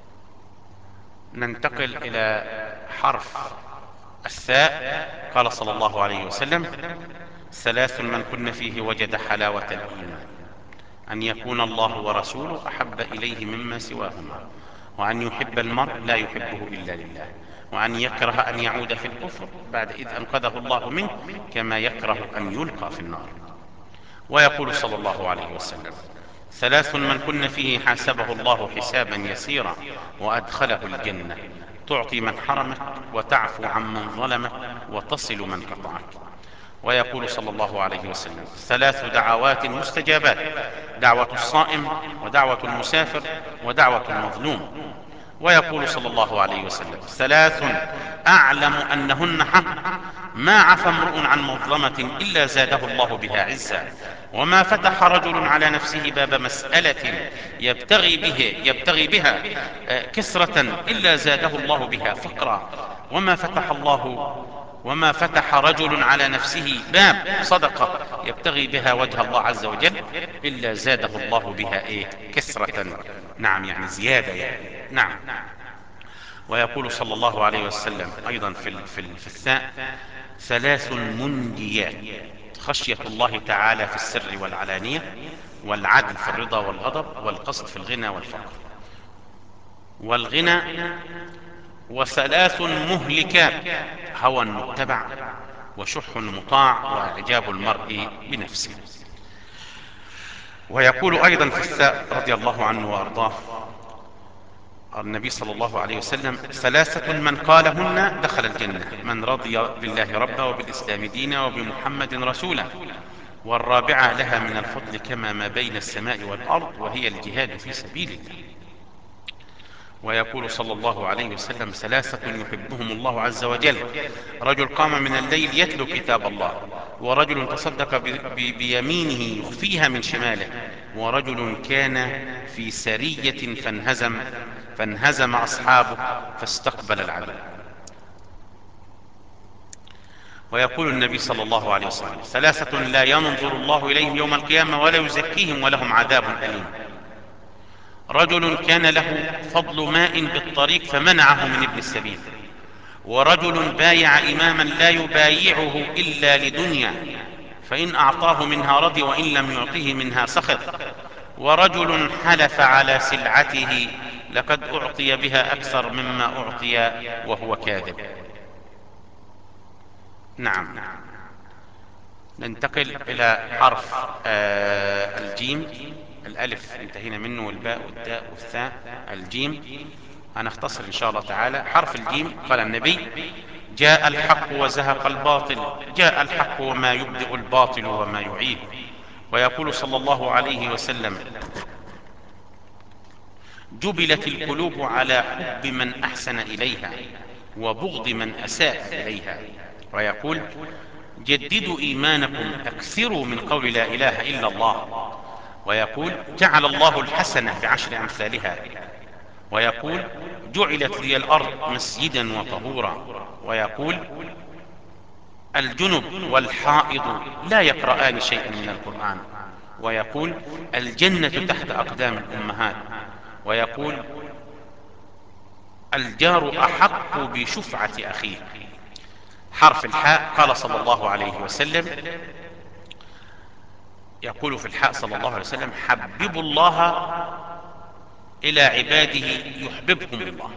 B: ننتقل إلى حرف الثاء. قال صلى الله عليه وسلم: ثلاث من كن فيه وجد حلاوة الإيمان: أن يكون الله ورسوله أحب إليه مما سواهما، وأن يحب المرء لا يحبه إلا لله، وأن يكره أن يعود في الكفر بعد إذ أنقذه الله منه، كما يكره أن يلقى في النار. ويقول صلى الله عليه وسلم: ثلاث من كن فيه حاسبه الله حسابا يسيرا وأدخله الجنة: تعطي من حرمك، وتعفو عمن ظلمك، وتصل من قطعك. ويقول صلى الله عليه وسلم: ثلاث دعوات مستجابات: دعوة الصائم، ودعوة المسافر، ودعوة المظلوم. ويقول صلى الله عليه وسلم: ثلاث أعلم أنهن حق: ما عفى امرؤ عن مظلمة إلا زاده الله بها عزا، وما فتح رجل على نفسه باب مسألة يبتغي بها كسرة إلا زاده الله بها فقرا، وما فتح رجل على نفسه باب صدقة يبتغي بها وجه الله عز وجل إلا زاده الله بها كسرة. نعم يعني زيادة يعني. نعم. ويقول صلى الله عليه وسلم أيضا في الثاء: ثلاث منجيات: خشية الله تعالى في السر والعلانية، والعدل في الرضا والغضب، والقصد في الغنى والفقر. والغنى، وثلاث مهلكات: هوى متبع، وشح مطاع، وإعجاب المرء بنفسه. ويقول أيضا في الثاء رضي الله عنه وأرضاه النبي صلى الله عليه وسلم: ثلاثة من قالهن دخل الجنة: من رضي بالله ربا، وبالإسلام دينا، وبمحمد رسولا. والرابعة: لها من الفضل كما ما بين السماء والأرض، وهي الجهاد في سبيل الله. ويقول صلى الله عليه وسلم: ثلاثة يحبهم الله عز وجل: رجل قام من الليل يتلو كتاب الله، ورجل تصدق بيمينه يخفيها من شماله، ورجل كان في سرية فانهزم أصحابه فاستقبل العدو. ويقول النبي صلى الله عليه وسلم: ثلاثة لا ينظر الله إليهم يوم القيامة ولا يزكيهم ولهم عذاب أليم: رجل كان له فضل ماء بالطريق فمنعه من ابن السبيل، ورجل بايع إماما لا يبايعه إلا لدنيا، فإن أعطاه منها رضي، وإن لم يعطه منها سخط، ورجل حلف على سلعته: لقد أعطي بها أكثر مما أعطي، وهو كاذب. نعم. ننتقل إلى حرف الجيم. الألف انتهينا منه، والباء والتاء والثاء. الجيم هنختصر إن شاء الله تعالى. حرف الجيم: قال النبي: جاء الحق وزهق الباطل، جاء الحق وما يبدئ الباطل وما يعيد. ويقول صلى الله عليه وسلم: جبلت القلوب على حب من أحسن إليها، وبغض من أساء إليها. ويقول: جددوا إيمانكم، أكثروا من قول لا إله إلا الله. ويقول: جعل الله الحسنة بعشر أمثالها. ويقول: جعلت لي الأرض مسجدا وطهورا. ويقول: الجنب والحائض لا يقرآن شيئا من القرآن. ويقول: الجنة تحت أقدام الأمهات. ويقول: الجار أحق بشفعة أخيه. حرف الحاء: قال صلى الله عليه وسلم، يقول في الحاء صلى الله عليه وسلم: حببوا الله إلى عباده يحببهم الله.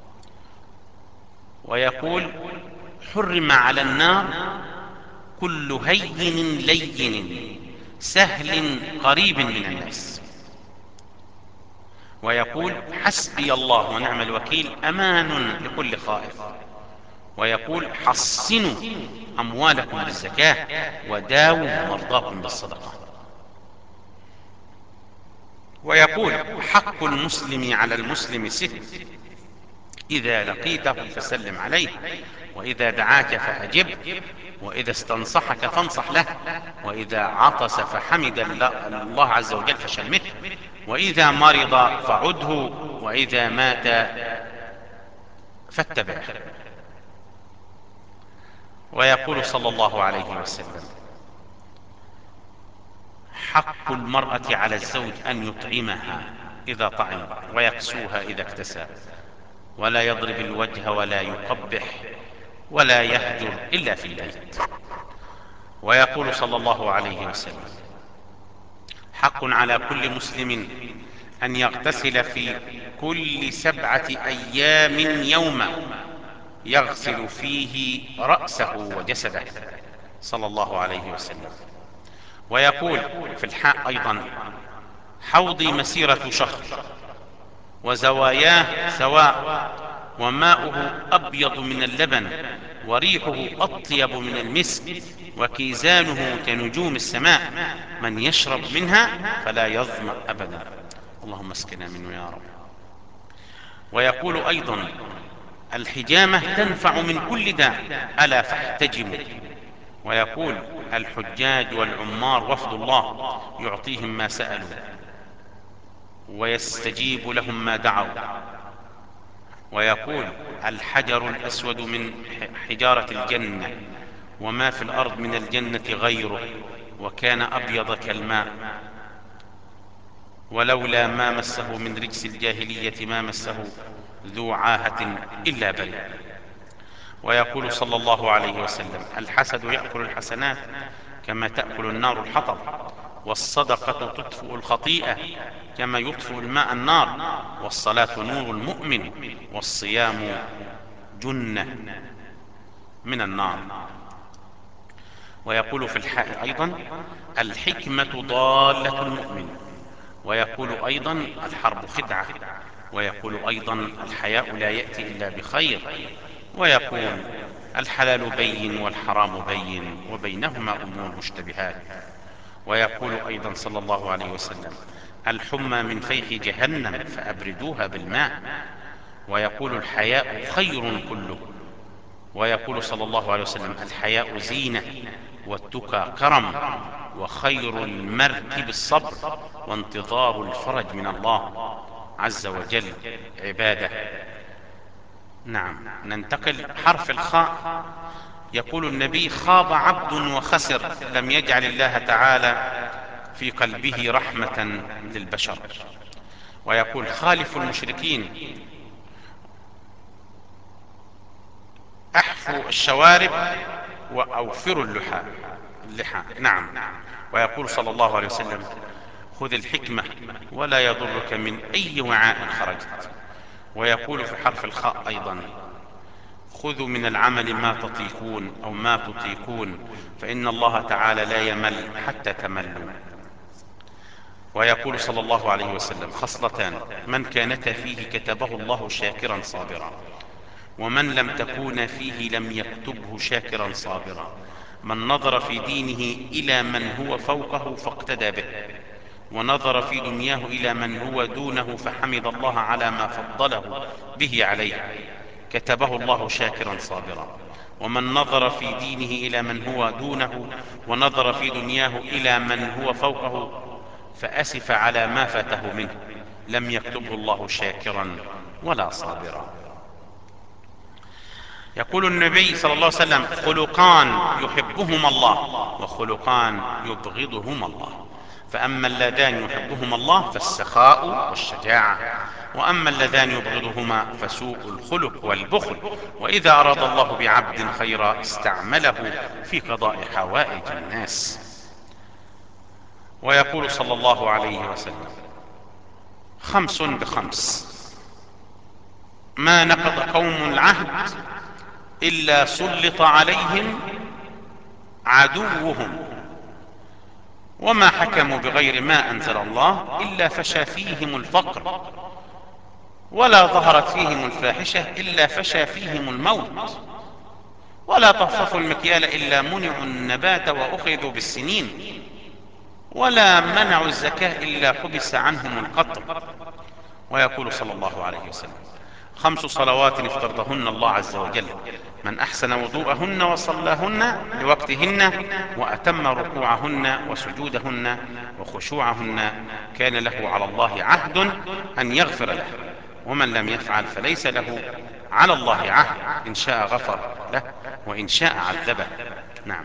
B: ويقول: حرم على النار كل هين لين سهل قريب من الناس. ويقول: حسبي الله ونعم الوكيل أمان لكل خائف. ويقول: حصنوا أموالكم بالزكاة، وداووا مرضاكم بالصدقة. ويقول: حق المسلم على المسلم ست: إذا لقيته فسلم عليه، وإذا دعاك فأجب، وإذا استنصحك فانصح له، وإذا عطس فحمد الله عز وجل فشمته، وإذا مرض فعده، وإذا مات فاتبعه. ويقول صلى الله عليه وسلم: حق المرأة على الزوج أن يطعمها إذا طعم، ويكسوها إذا اكتسى، ولا يضرب الوجه، ولا يقبح، ولا يهجر إلا في البيت. ويقول صلى الله عليه وسلم: حق على كل مسلم أن يغتسل في كل 7 أيام يوما يغسل فيه رأسه وجسده، صلى الله عليه وسلم. ويقول في الحاء أيضا: حوضي مسيرة شهر، وزواياه سواء، وماؤه أبيض من اللبن، وريحه أطيب من المسك، وكيزانه كنجوم السماء، من يشرب منها فلا يظمأ أبدا. اللهم اسقنا منه يا رب. ويقول أيضا: الحجامة تنفع من كل داء، ألا فاحتجموا. ويقول: الحجاج والعمار وفد الله، يعطيهم ما سألوا ويستجيب لهم ما دعوا. ويقول: الحجر الأسود من حجارة الجنة، وما في الأرض من الجنة غيره، وكان أبيض كالماء، ولولا ما مسه من رجس الجاهلية ما مسه ذو عاهة إلا بريء. ويقول صلى الله عليه وسلم: الحسد يأكل الحسنات كما تأكل النار الحطب، والصدقة تطفئ الخطيئة كما يطفئ الماء النار، والصلاة نور المؤمن، والصيام جنة من النار. ويقول في الحائر أيضا: الحكمة ضالة المؤمن. ويقول أيضا: الحرب خدعة. ويقول أيضا: الحياء لا يأتي إلا بخير. ويقول: الحلال بين والحرام بين وبينهما أمور مشتبهات. ويقول أيضا صلى الله عليه وسلم: الحمى من فيح جهنم فأبردوها بالماء. ويقول: الحياء خير كله. ويقول صلى الله عليه وسلم: الحياء زينة، والتقى كرم، وخير المركب الصبر، وانتظار الفرج من الله عز وجل عبادة. نعم، ننتقل حرف الخاء. يقول النبي: خاب عبد وخسر لم يجعل الله تعالى في قلبه رحمة للبشر. ويقول: خالف المشركين، احفوا الشوارب واوفروا اللحى. نعم. ويقول صلى الله عليه وسلم: خذ الحكمة ولا يضرك من اي وعاء خرجت. ويقول في حرف الخاء ايضا: خذوا من العمل ما تطيقون او ما تطيقون، فان الله تعالى لا يمل حتى تملوا. ويقول صلى الله عليه وسلم: خصلتان من كانتا فيه كتبه الله شاكرا صابرا، ومن لم تكون فيه لم يكتبه شاكرا صابرا. من نظر في دينه إلى من هو فوقه فاقتدى به، ونظر في دنياه إلى من هو دونه فحمد الله على ما فضله به عليه، كتبه الله شاكرا صابرا. ومن نظر في دينه إلى من هو دونه ونظر في دنياه إلى من هو فوقه فأسف على ما فاته منه، لم يكتبه الله شاكرا ولا صابرا. يقول النبي صلى الله عليه وسلم: خلقان يحبهما الله وخلقان يبغضهما الله، فأما اللذان يحبهما الله فالسخاء والشجاعة، وأما اللذان يبغضهما فسوء الخلق والبخل. وإذا أراد الله بعبد خيرا استعمله في قضاء حوائج الناس. ويقول صلى الله عليه وسلم: خمس بخمس ما نقض قوم العهد إلا سلط عليهم عدوهم، وما حكموا بغير ما أنزل الله إلا فشى فيهم الفقر، ولا ظهرت فيهم الفاحشة إلا فشى فيهم الموت، ولا طففوا المكيال إلا منعوا النبات وأخذوا بالسنين، ولا منعوا الزكاة إلا حبس عنهم القطر. ويقول صلى الله عليه وسلم: خمس صلوات افترضهن الله عز وجل، من أحسن وضوءهن وصلاهن لوقتهن وأتم ركوعهن وسجودهن وخشوعهن كان له على الله عهد أن يغفر له، ومن لم يفعل فليس له على الله عهد، إن شاء غفر له وإن شاء عذبه. نعم.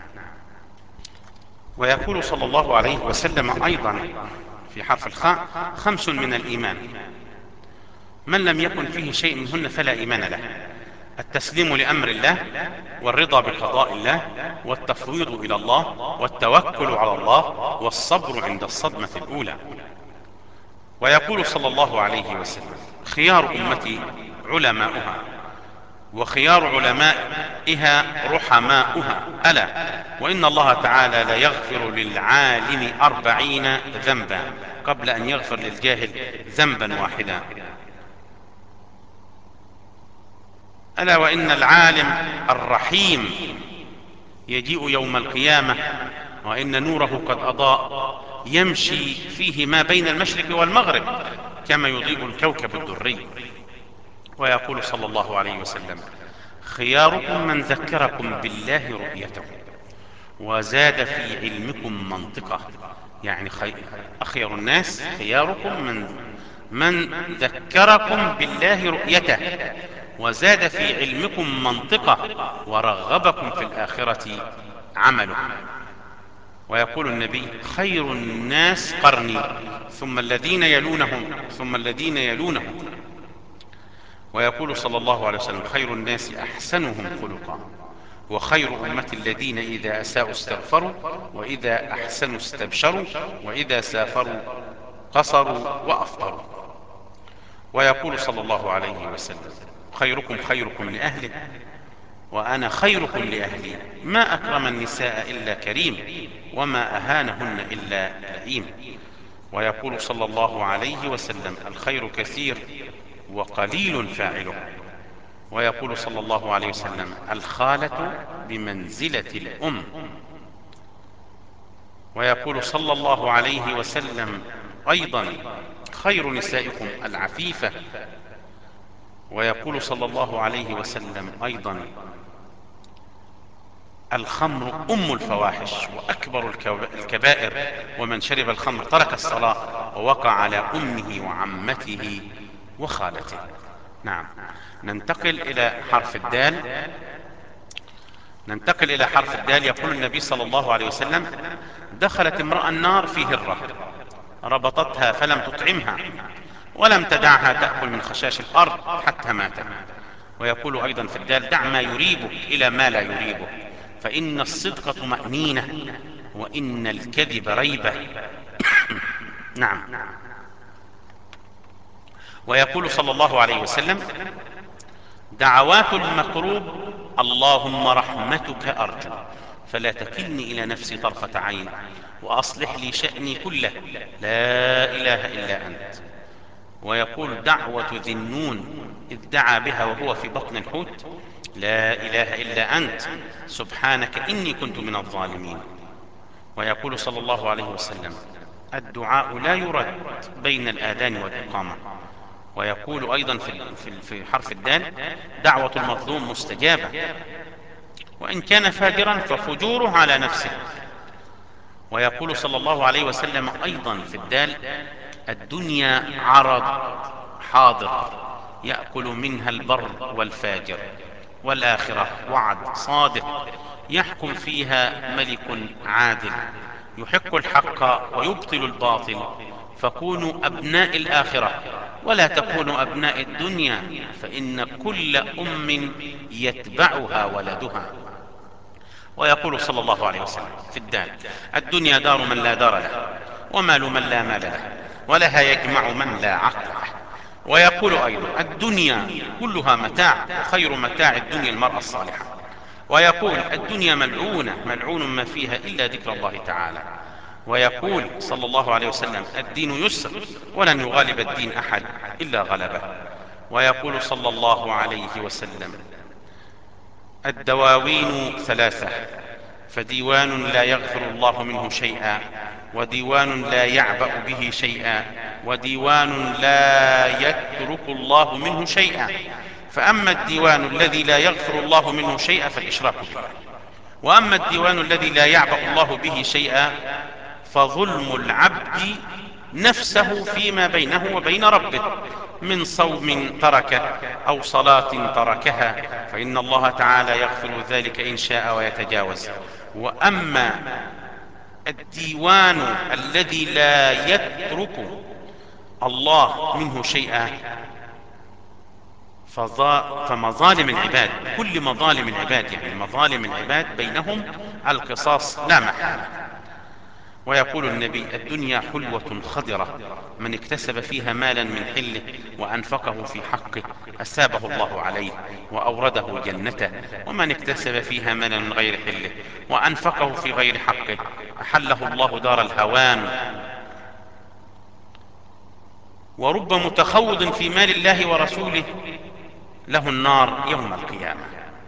B: ويقول صلى الله عليه وسلم أيضا في حرف الخاء: خمس من الإيمان من لم يكن فيه شيء منهن فلا إيمان له: التسليم لأمر الله، والرضا بقضاء الله، والتفويض إلى الله، والتوكل على الله، والصبر عند الصدمة الأولى. ويقول صلى الله عليه وسلم: خيار أمتي علماؤها، وخيار علمائها رحماؤها، ألا وإن الله تعالى لا يغفر للعالم 40 ذنبا قبل أن يغفر للجاهل ذنبا واحدا. ألا وإن العالم الرحيم يجيء يوم القيامة وإن نوره قد أضاء يمشي فيه ما بين المشرق والمغرب كما يضيء الكوكب الدري. ويقول صلى الله عليه وسلم: خياركم من ذكركم بالله رؤيته وزاد في علمكم منطقه. يعني أخير الناس خياركم من ذكركم بالله رؤيته وزاد في علمكم منطقه ورغبكم في الآخرة عمله. ويقول النبي: خير الناس قرني ثم الذين يلونهم ثم الذين يلونهم. ويقول صلى الله عليه وسلم: خير الناس أحسنهم خلقا. وخير أمتي الذين إذا أساءوا استغفروا، وإذا أحسنوا استبشروا، وإذا سافروا قصروا وأفطروا. ويقول صلى الله عليه وسلم: خيركم خيركم لأهله، وأنا خيركم لأهلي، ما أكرم النساء إلا كريم، وما أهانهن إلا لئيم. ويقول صلى الله عليه وسلم: الخير كثير وقليل فاعله. ويقول صلى الله عليه وسلم: الخالة بمنزلة الأم. ويقول صلى الله عليه وسلم أيضا: خير نسائكم العفيفة. ويقول صلى الله عليه وسلم أيضا: الخمر أم الفواحش وأكبر الكبائر، ومن شرب الخمر ترك الصلاة ووقع على أمه وعمته وخالته. نعم. ننتقل إلى حرف الدال. يقول النبي صلى الله عليه وسلم: دخلت امرأة النار في هرة، ربطتها فلم تطعمها، ولم تدعها تأكل من خشاش الأرض حتى ماتت. ويقول أيضا في الدال: دع ما يريبك إلى ما لا يريبك، فإن الصدق طمأنينة، وإن الكذب ريبة. نعم. ويقول صلى الله عليه وسلم: دعوات المكروب: اللهم رحمتك أرجو، فلا تكلني إلى نفسي طرفة عين، وأصلح لي شأني كله، لا إله إلا أنت. ويقول: دعوة ذي النون إذ دعا بها وهو في بطن الحوت: لا إله إلا أنت سبحانك إني كنت من الظالمين. ويقول صلى الله عليه وسلم: الدعاء لا يرد بين الآذان والإقامة. ويقول أيضا في حرف الدال: دعوة المظلوم مستجابة، وإن كان فاجرا ففجوره على نفسه. ويقول صلى الله عليه وسلم أيضا في الدال: الدنيا عرض حاضر يأكل منها البر والفاجر، والآخرة وعد صادق يحكم فيها ملك عادل، يحق الحق ويبطل الباطل، فكونوا أبناء الآخرة ولا تكونوا أبناء الدنيا، فإن كل أم يتبعها ولدها. ويقول صلى الله عليه وسلم في الدال: الدنيا دار من لا دار له، ومال من لا مال له، ولها يجمع من لا عقل له. ويقول أيضا: الدنيا كلها متاع، وخير متاع الدنيا المرأة الصالحة. ويقول: الدنيا ملعونة، ملعون ما فيها إلا ذكر الله تعالى. ويقول صلى الله عليه وسلم: الدين يسر، ولن يغالب الدين أحد إلا غلبه. ويقول صلى الله عليه وسلم: الدواوين ثلاثة، فديوان لا يغفر الله منه شيئا، وديوان لا يعبأ به شيئا، وديوان لا يترك الله منه شيئا. فأما الديوان الذي لا يغفر الله منه شيئا فالإشراك بالله، وأما الديوان الذي لا يعبأ الله به شيئا فظلم العبد نفسه فيما بينه وبين ربه، من صوم تركه أو صلاة تركها، فإن الله تعالى يغفر ذلك إن شاء ويتجاوز. وأما الديوان الذي لا يترك الله منه شيئا فمظالم العباد، كل مظالم العباد، يعني مظالم العباد بينهم القصاص لا محالة. ويقول النبي: الدنيا حلوة خضرة، من اكتسب فيها مالا من حله وأنفقه في حقه أثابه الله عليه وأورده جنته، ومن اكتسب فيها مالا من غير حله وأنفقه في غير حقه أحله الله دار الهوان. ورب متخوض في مال الله ورسوله له النار يوم القيامة.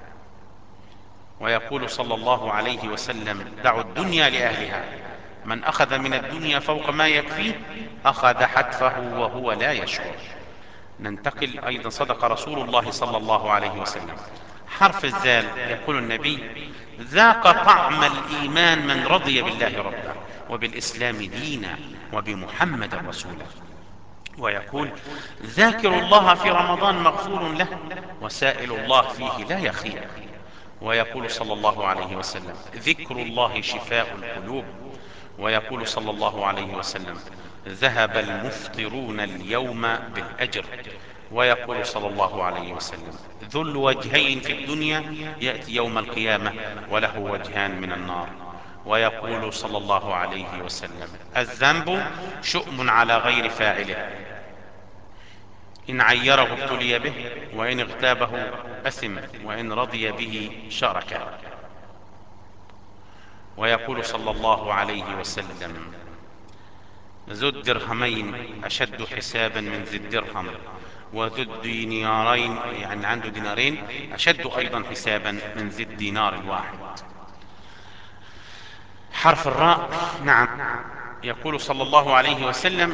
B: ويقول صلى الله عليه وسلم: دعوا الدنيا لأهلها، من أخذ من الدنيا فوق ما يكفيه أخذ حتفه وهو لا يشعر. ننتقل أيضا: صدق رسول الله صلى الله عليه وسلم. حرف الزال. يقول النبي: ذاق طعم الإيمان من رضي بالله ربا، وبالإسلام دينا، وبمحمد رسولا. ويقول: ذاكر الله في رمضان مغفور له، وسائل الله فيه لا يخيب. ويقول صلى الله عليه وسلم: ذكر الله شفاء القلوب. ويقول صلى الله عليه وسلم: ذهب المفطرون اليوم بالأجر، ويقول صلى الله عليه وسلم: ذو الوجهين في الدنيا يأتي يوم القيامة وله وجهان من النار. ويقول صلى الله عليه وسلم: الذنب شؤم على غير فاعله، إن عيره ابتلي به، وإن اغتابه أثم، وإن رضي به شارك. ويقول صلى الله عليه وسلم: ذو الدرهمين أشد حسابا من ذي الدرهم، وذو الدينارين، يعني عنده دينارين، أشد أيضا حسابا من ذي الدينار الواحد. حرف الراء. نعم. يقول صلى الله عليه وسلم: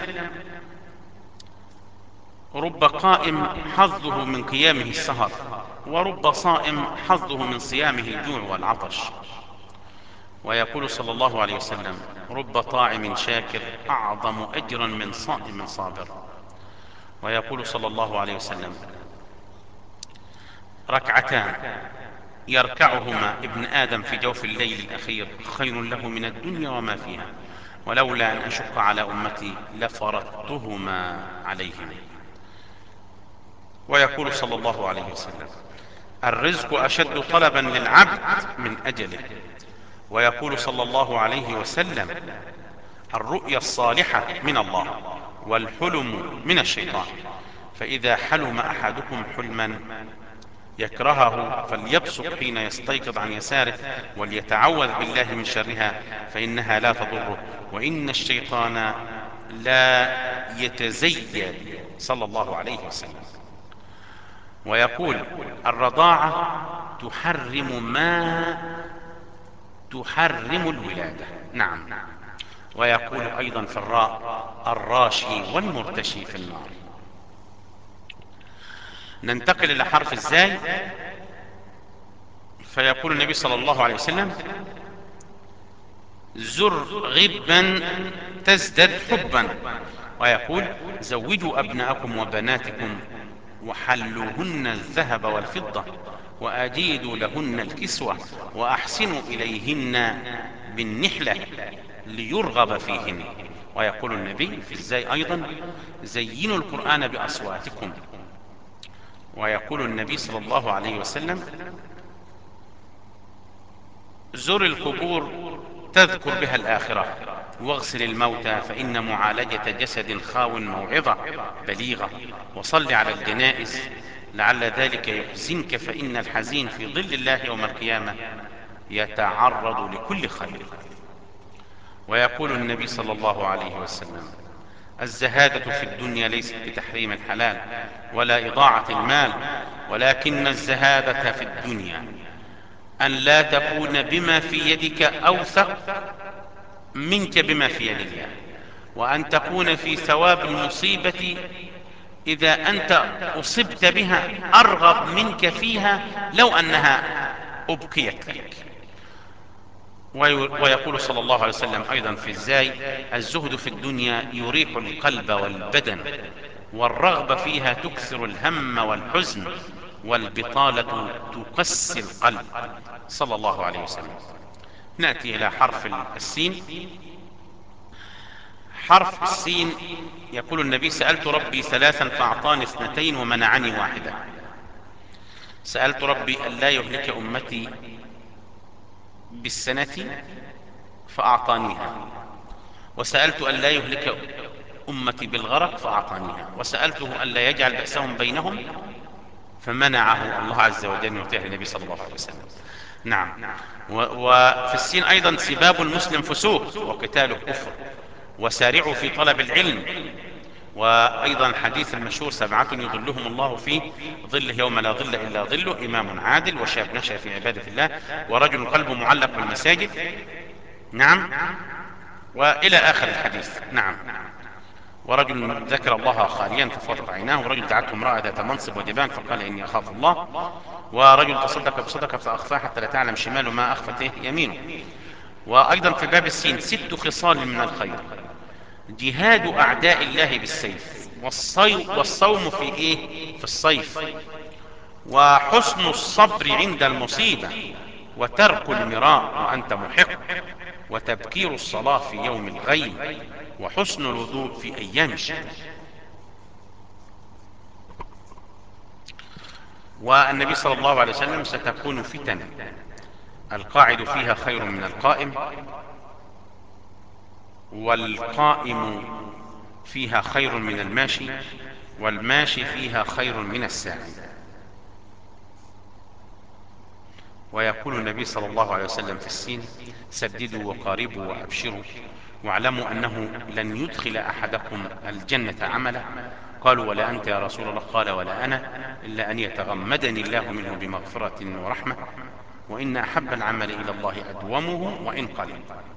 B: رب قائم حظه من قيامه السهر، ورب صائم حظه من صيامه الجوع والعطش. ويقول صلى الله عليه وسلم: رب طاعم شاكر أعظم أجرا من صائم صابر. ويقول صلى الله عليه وسلم: ركعتان يركعهما ابن آدم في جوف الليل الأخير خير له من الدنيا وما فيها، ولولا أن أشق على أمتي لفرضتهما عليهم. ويقول صلى الله عليه وسلم: الرزق أشد طلبا للعبد من أجله. ويقول صلى الله عليه وسلم: الرؤيا الصالحة من الله، والحلم من الشيطان، فإذا حلم أحدكم حلما يكرهه فليبصق حين يستيقظ عن يساره، وليتعوذ بالله من شرها، فإنها لا تضره، وإن الشيطان لا يتزين. صلى الله عليه وسلم. ويقول: الرضاعة تحرم الولادة. نعم. ويقول أيضا في الراء: الراشي والمرتشي في النار. ننتقل إلى حرف الزاي. فيقول النبي صلى الله عليه وسلم: زر غبا تزدد حبا. ويقول: زوجوا أبناءكم وبناتكم وحلوهن الذهب والفضة، وأجيدوا لهن الكسوة، وأحسنوا إليهن بالنحلة ليرغب فيهن. ويقول النبي في الزاي أيضا: زينوا القرآن بأصواتكم. ويقول النبي صلى الله عليه وسلم: زر القبور تذكر بها الآخرة، واغسل الموتى، فإن معالجة جسد خاو موعظة بليغة، وصل على الجنائز لعل ذلك يحزنك، فإن الحزين في ظل الله يوم القيامة يتعرض لكل خير. ويقول النبي صلى الله عليه وسلم: الزهادة في الدنيا ليست بتحريم الحلال ولا إضاعة المال، ولكن الزهادة في الدنيا أن لا تكون بما في يدك أوثق منك بما في يد الله، وأن تكون في ثواب المصيبة إذا أنت أصبت بها أرغب منك فيها لو أنها أبقيت لك. ويقول صلى الله عليه وسلم أيضا في الزاي: الزهد في الدنيا يريح القلب والبدن، والرغبة فيها تكثر الهم والحزن، والبطالة تقسي القلب. صلى الله عليه وسلم. نأتي إلى حرف السين. حرف السين. يقول النبي: سألت ربي ثلاثا فأعطاني اثنتين ومنعني واحدة. سألت ربي ألا يهلك أمتي بالسنة فأعطانيها، وسألت ألا يهلك أمتي بالغرق فأعطانيها، وسألته ألا يجعل بأسهم بينهم فمنعه الله عز وجل ويعطيه النبي صلى الله عليه وسلم. نعم. وفي السين أيضا: سباب المسلم فسوق وقتاله كفر، وسارعوا في طلب العلم. وأيضا الحديث المشهور: سبعة يظلهم الله في ظله يوم لا ظل إلا ظله: إمام عادل، وشاب نشأ في عبادة الله، ورجل قلبه معلق بالمساجد. نعم. وإلى آخر الحديث. نعم. ورجل ذكر الله خاليا ففاضت عيناه، ورجل دعته امرأة ذات منصب ودبان فقال إني أخاف الله، ورجل تصدق بصدقة فأخفاها حتى لا تعلم شماله ما أخفت يمينه. وأيضا في باب السين: ست خصال من الخير: جهاد أعداء الله بالسيف، والصوم في إيه؟ في الصيف، وحسن الصبر عند المصيبة، وترك المراء وأنت محق، وتبكير الصلاة في يوم الغيم، وحسن الوضوء في أيام الشتاء. والنبي صلى الله عليه وسلم: ستكون فتن القاعد فيها خير من القائم، والقائم فيها خير من الماشي، والماشي فيها خير من الساعي. ويقول النبي صلى الله عليه وسلم في السين: سددوا وقاربوا وأبشروا، واعلموا أنه لن يدخل أحدكم الجنة عمله. قالوا: ولا أنت يا رسول الله؟ قال: ولا أنا، إلا أن يتغمدني الله منه بمغفرة ورحمة، وإن أحب العمل إلى الله أدومه وإن قليل.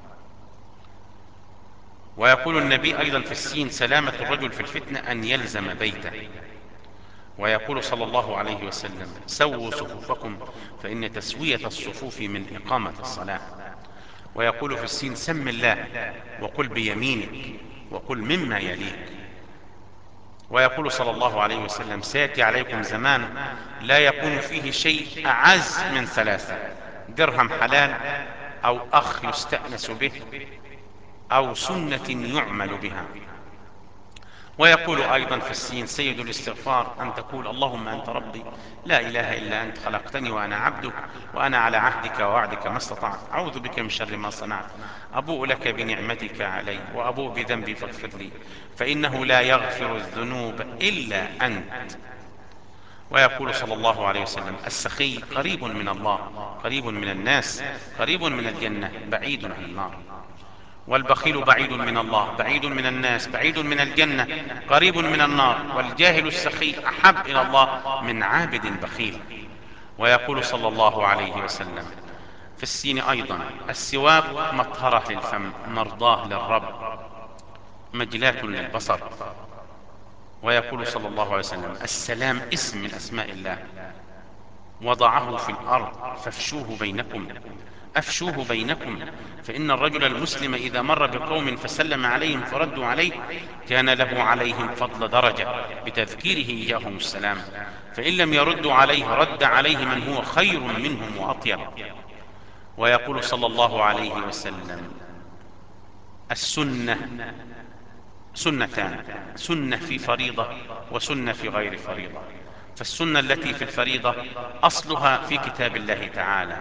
B: ويقول النبي أيضا في السين: سلامة الرجل في الفتنة أن يلزم بيته. ويقول صلى الله عليه وسلم: سووا صفوفكم فإن تسوية الصفوف من إقامة الصلاة. ويقول في السين: سم الله وقل بيمينك وقل مما يليك. ويقول صلى الله عليه وسلم: سيأتي عليكم زمان لا يكون فيه شيء أعز من ثلاثة: درهم حلال، أو أخ يستأنس به، أو سنة يعمل بها. ويقول أيضا في السين: سيد الاستغفار أن تقول: اللهم أنت ربي لا إله إلا أنت، خلقتني وأنا عبدك، وأنا على عهدك ووعدك ما استطعت، أعوذ بك من شر ما صنعت، أبوء لك بنعمتك علي وأبوء بذنبي فاغفر لي، فإنه لا يغفر الذنوب إلا أنت. ويقول صلى الله عليه وسلم: السخي قريب من الله، قريب من الناس، قريب من الجنة، بعيد عن النار. والبخيل بعيد من الله، بعيد من الناس، بعيد من الجنة، قريب من النار. والجاهل السخي أحب إلى الله من عابد بخيل. ويقول صلى الله عليه وسلم في السين أيضا: السواك مطهرة للفم، مرضاه للرب، مجلاة للبصر. ويقول صلى الله عليه وسلم: السلام اسم من أسماء الله، وضعه في الأرض فافشوه بينكم، أفشوه بينكم، فإن الرجل المسلم إذا مر بقوم فسلم عليهم فردوا عليه كان له عليهم فضل درجة بتذكيره إياهم السلام، فإن لم يردوا عليه رد عليه من هو خير منهم وأطيب. ويقول صلى الله عليه وسلم: السنة سنتان: سنة في فريضة وسنة في غير فريضة. فالسنة التي في الفريضة أصلها في كتاب الله تعالى،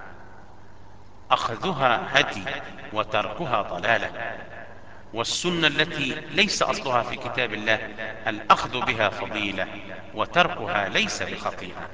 B: أخذها هدي وتركها ضلالة. والسنة التي ليس أصلها في كتاب الله الأخذ بها فضيلة وتركها ليس بخطيئة.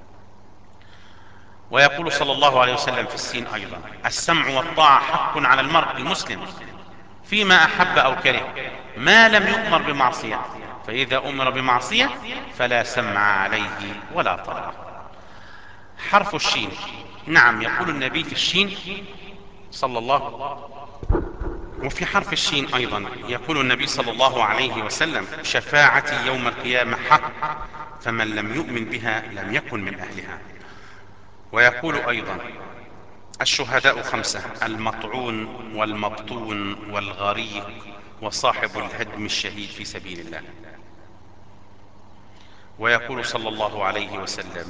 B: ويقول صلى الله عليه وسلم في السين أيضا: السمع والطاعة حق على المرء المسلم فيما أحب أو كره، ما لم يؤمر بمعصية، فإذا أمر بمعصية فلا سمع عليه ولا طاعة. حرف الشين، نعم، يقول النبي في الشين صلى الله، وفي حرف الشين أيضا يقول النبي صلى الله عليه وسلم: شفاعتي يوم القيامة حق، فمن لم يؤمن بها لم يكن من أهلها. ويقول أيضا: الشهداء خمسة: المطعون والمبطون والغريق وصاحب الهدم الشهيد في سبيل الله. ويقول صلى الله عليه وسلم: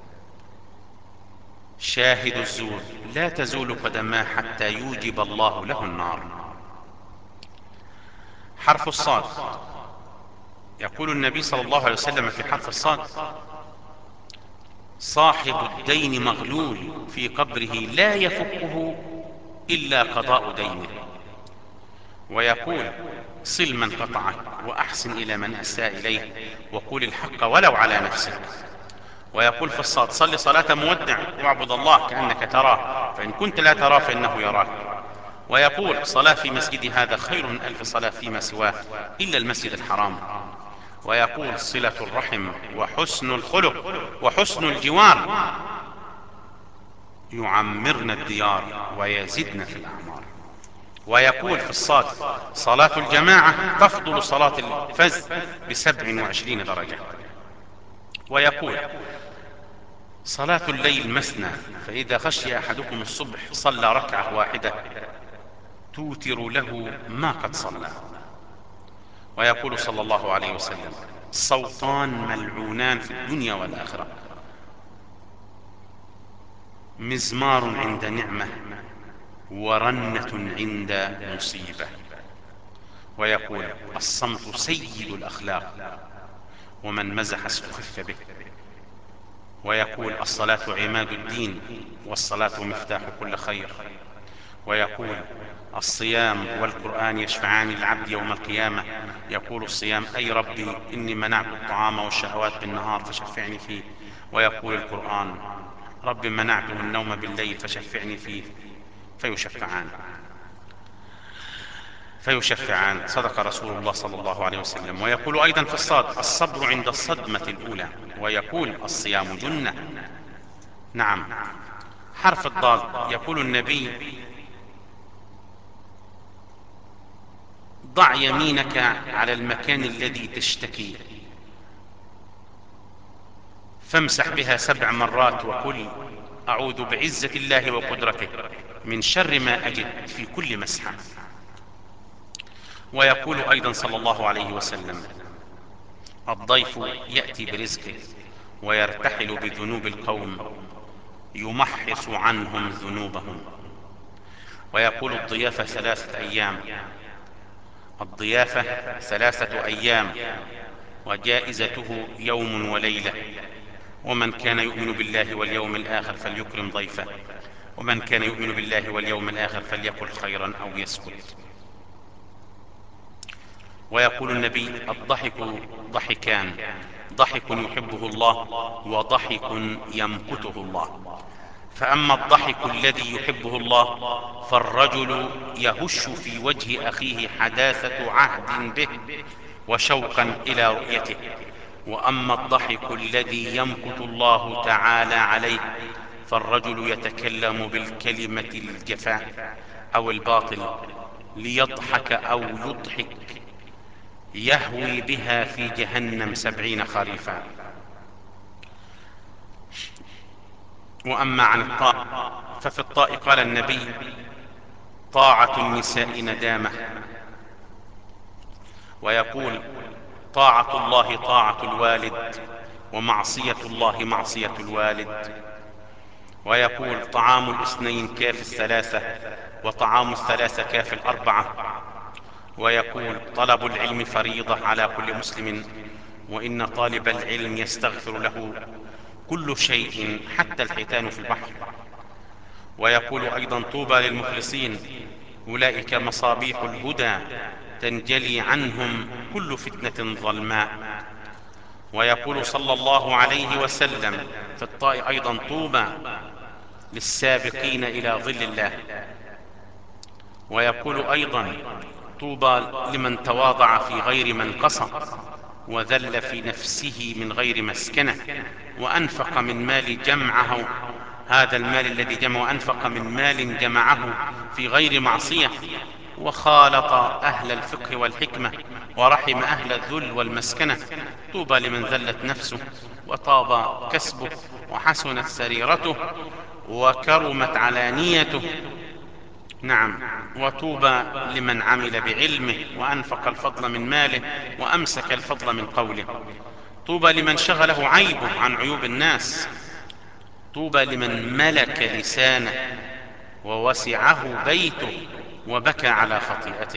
B: شاهد الزور لا تزول قدماه حتى يوجب الله له النار. حرف الصاد، يقول النبي صلى الله عليه وسلم في حرف الصاد: صاحب الدين مغلول في قبره لا يفكه إلا قضاء دينه. ويقول: صل من قطعك وأحسن إلى من أساء إليه وقول الحق ولو على نفسك. ويقول في الصاد: صل صلاة مودع واعبد الله كأنك تراه، فإن كنت لا تراه فإنه يراك. ويقول: صلاة في مسجد هذا خير من 1000 صلاة فيما سواه إلا المسجد الحرام. ويقول: صلة الرحم وحسن الخلق وحسن الجوار يعمرن الديار ويزدن في الأعمار. ويقول في الصاد: صلاة الجماعة تفضل صلاة الفز ب27 درجة. ويقول: صلاة الليل مثنى، فإذا خشي أحدكم الصبح صلى ركعة واحدة توتر له ما قد صلى. ويقول صلى الله عليه وسلم: صوتان ملعونان في الدنيا والآخرة: مزمار عند نعمة ورنة عند مصيبة. ويقول: الصمت سيد الأخلاق ومن مزح استخف به. ويقول الصلاة عماد الدين والصلاة مفتاح كل خير. ويقول الصيام والقرآن يشفعان للعبد يوم القيامة. يقول الصيام أي ربي إني منعت الطعام والشهوات بالنهار فشفعني فيه. ويقول القرآن رب منعته النوم بالليل فشفعني فيه. فيشفعان صدق رسول الله صلى الله عليه وسلم. ويقول أيضا في الصاد الصبر عند الصدمة الأولى. ويقول الصيام جنة. نعم. حرف الضاد يقول النبي ضع يمينك على المكان الذي تشتكي فامسح بها 7 مرات وقل أعوذ بعزة الله وقدرته من شر ما أجد في كل مسحة. ويقول أيضا صلى الله عليه وسلم الضيف يأتي برزقه ويرتحل بذنوب القوم يمحص عنهم ذنوبهم. ويقول الضيافة 3 أيام. الضيافة 3 أيام وجائزته يوم وليلة. ومن كان يؤمن بالله واليوم الآخر فليكرم ضيفه ومن كان يؤمن بالله واليوم الآخر فليقل خيرا أو يسكت. ويقول النبي الضحك ضحكان ضحك يحبه الله وضحك يمقته الله. فأما الضحك الذي يحبه الله فالرجل يهش في وجه أخيه حداثة عهد به وشوقا إلى رؤيته. وأما الضحك الذي يمقت الله تعالى عليه فالرجل يتكلم بالكلمة الجفاء أو الباطل ليضحك أو يضحك يهوي بها في جهنم 70 خريفا. وأما عن الطاء ففي الطاء قال النبي طاعة النساء ندامة. ويقول طاعة الله طاعة الوالد ومعصية الله معصية الوالد. ويقول طعام الاثنين كاف 3 وطعام 3 كاف 4. ويقول طلب العلم فريضة على كل مسلم وإن طالب العلم يستغفر له كل شيء حتى الحيتان في البحر. ويقول أيضا طوبى للمخلصين أولئك مصابيح الهدى تنجلي عنهم كل فتنة ظلماء. ويقول صلى الله عليه وسلم في الطاء أيضا طوبى للسابقين إلى ظل الله. ويقول أيضا طوبى لمن تواضع في غير منقصة وذل في نفسه من غير مسكنة وأنفق من مال جمعه هذا المال الذي جمع وأنفق من مال جمعه في غير معصية وخالط أهل الفقه والحكمة ورحم أهل الذل والمسكنة. طوبى لمن ذلت نفسه وطاب كسبه وحسنت سريرته وكرمت علانيته. نعم. وطوبى لمن عمل بعلمه وأنفق الفضل من ماله وأمسك الفضل من قوله. طوبى لمن شغله عيبه عن عيوب الناس. طوبى لمن ملك لسانه ووسعه بيته وبكى على خطيئته.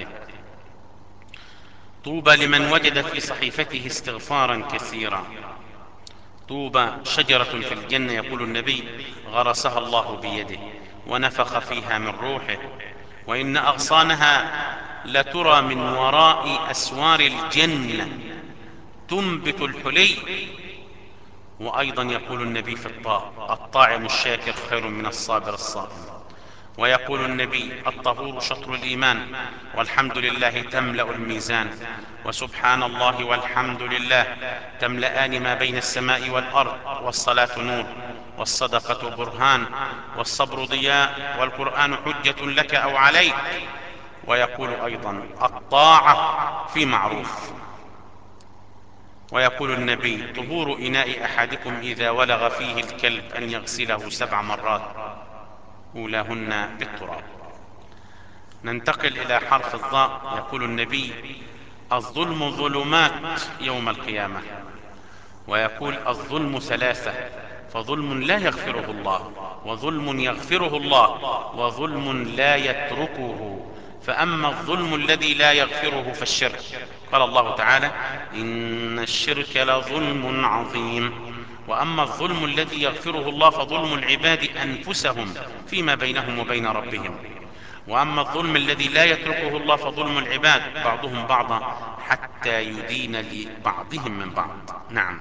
B: طوبى لمن وجد في صحيفته استغفارا كثيرا. طوبى شجرة في الجنة يقول النبي غرسها الله بيده ونفخ فيها من روحه وإن أغصانها لترى من وراء أسوار الجنة تنبت الحلي. وأيضا يقول النبي في الطاء الطاعم الشاكر خير من الصابر الصائم. ويقول النبي الطهور شطر الإيمان والحمد لله تملأ الميزان وسبحان الله والحمد لله تملأان ما بين السماء والأرض. والصلاة نور والصدقة برهان والصبر ضياء والقرآن حجة لك أو عليك. ويقول أيضا الطاعة في معروف. ويقول النبي طهور إناء أحدكم إذا ولغ فيه الكلب أن يغسله 7 مرات أولاهن بالتراب. ننتقل إلى حرف الضاء. يقول النبي الظلم ظلمات يوم القيامة. ويقول الظلم 3 فظلم لا يغفره الله وظلم يغفره الله وظلم لا يتركه. فأما الظلم الذي لا يغفره فالشرك. قال الله تعالى إن الشرك لظلم عظيم. وأما الظلم الذي يغفره الله فظلم العباد أنفسهم فيما بينهم وبين ربهم. وأما الظلم الذي لا يتركه الله فظلم العباد بعضهم بعضا حتى يدين لبعضهم من بعض. نعم.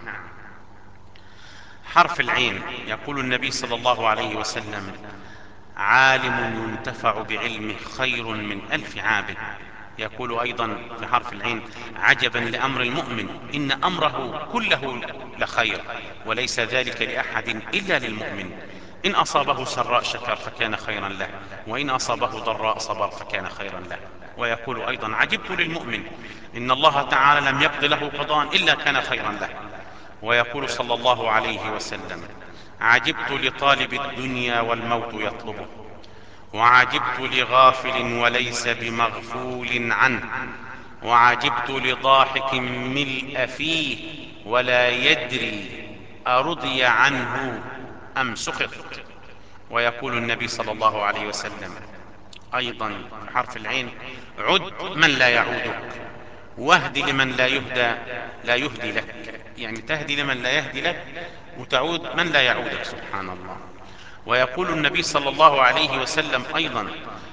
B: حرف العين. يقول النبي صلى الله عليه وسلم: عالم ينتفع بعلمه خير من 1000 عابد. يقول أيضا في حرف العين: عجبا لأمر المؤمن إن أمره كله لخير وليس ذلك لأحد إلا للمؤمن، إن أصابه سراء شكر فكان خيرا له، وإن أصابه ضراء صبر فكان خيرا له. ويقول أيضا: عجبت للمؤمن إن الله تعالى لم يقض له قضاء إلا كان خيرا له. ويقول صلى الله عليه وسلم: عجبت لطالب الدنيا والموت يطلبه، وعجبت لغافل وليس بمغفول عنه، وعجبت لضاحك ملء فيه ولا يدري أرضي عنه أم سخط. ويقول النبي صلى الله عليه وسلم أيضا في حرف العين: عد من لا يعودك، واهد لمن لا يهدي لك. يعني تهدي لمن لا يهدي لك، وتعود من لا يعودك. سبحان الله. ويقول النبي صلى الله عليه وسلم أيضا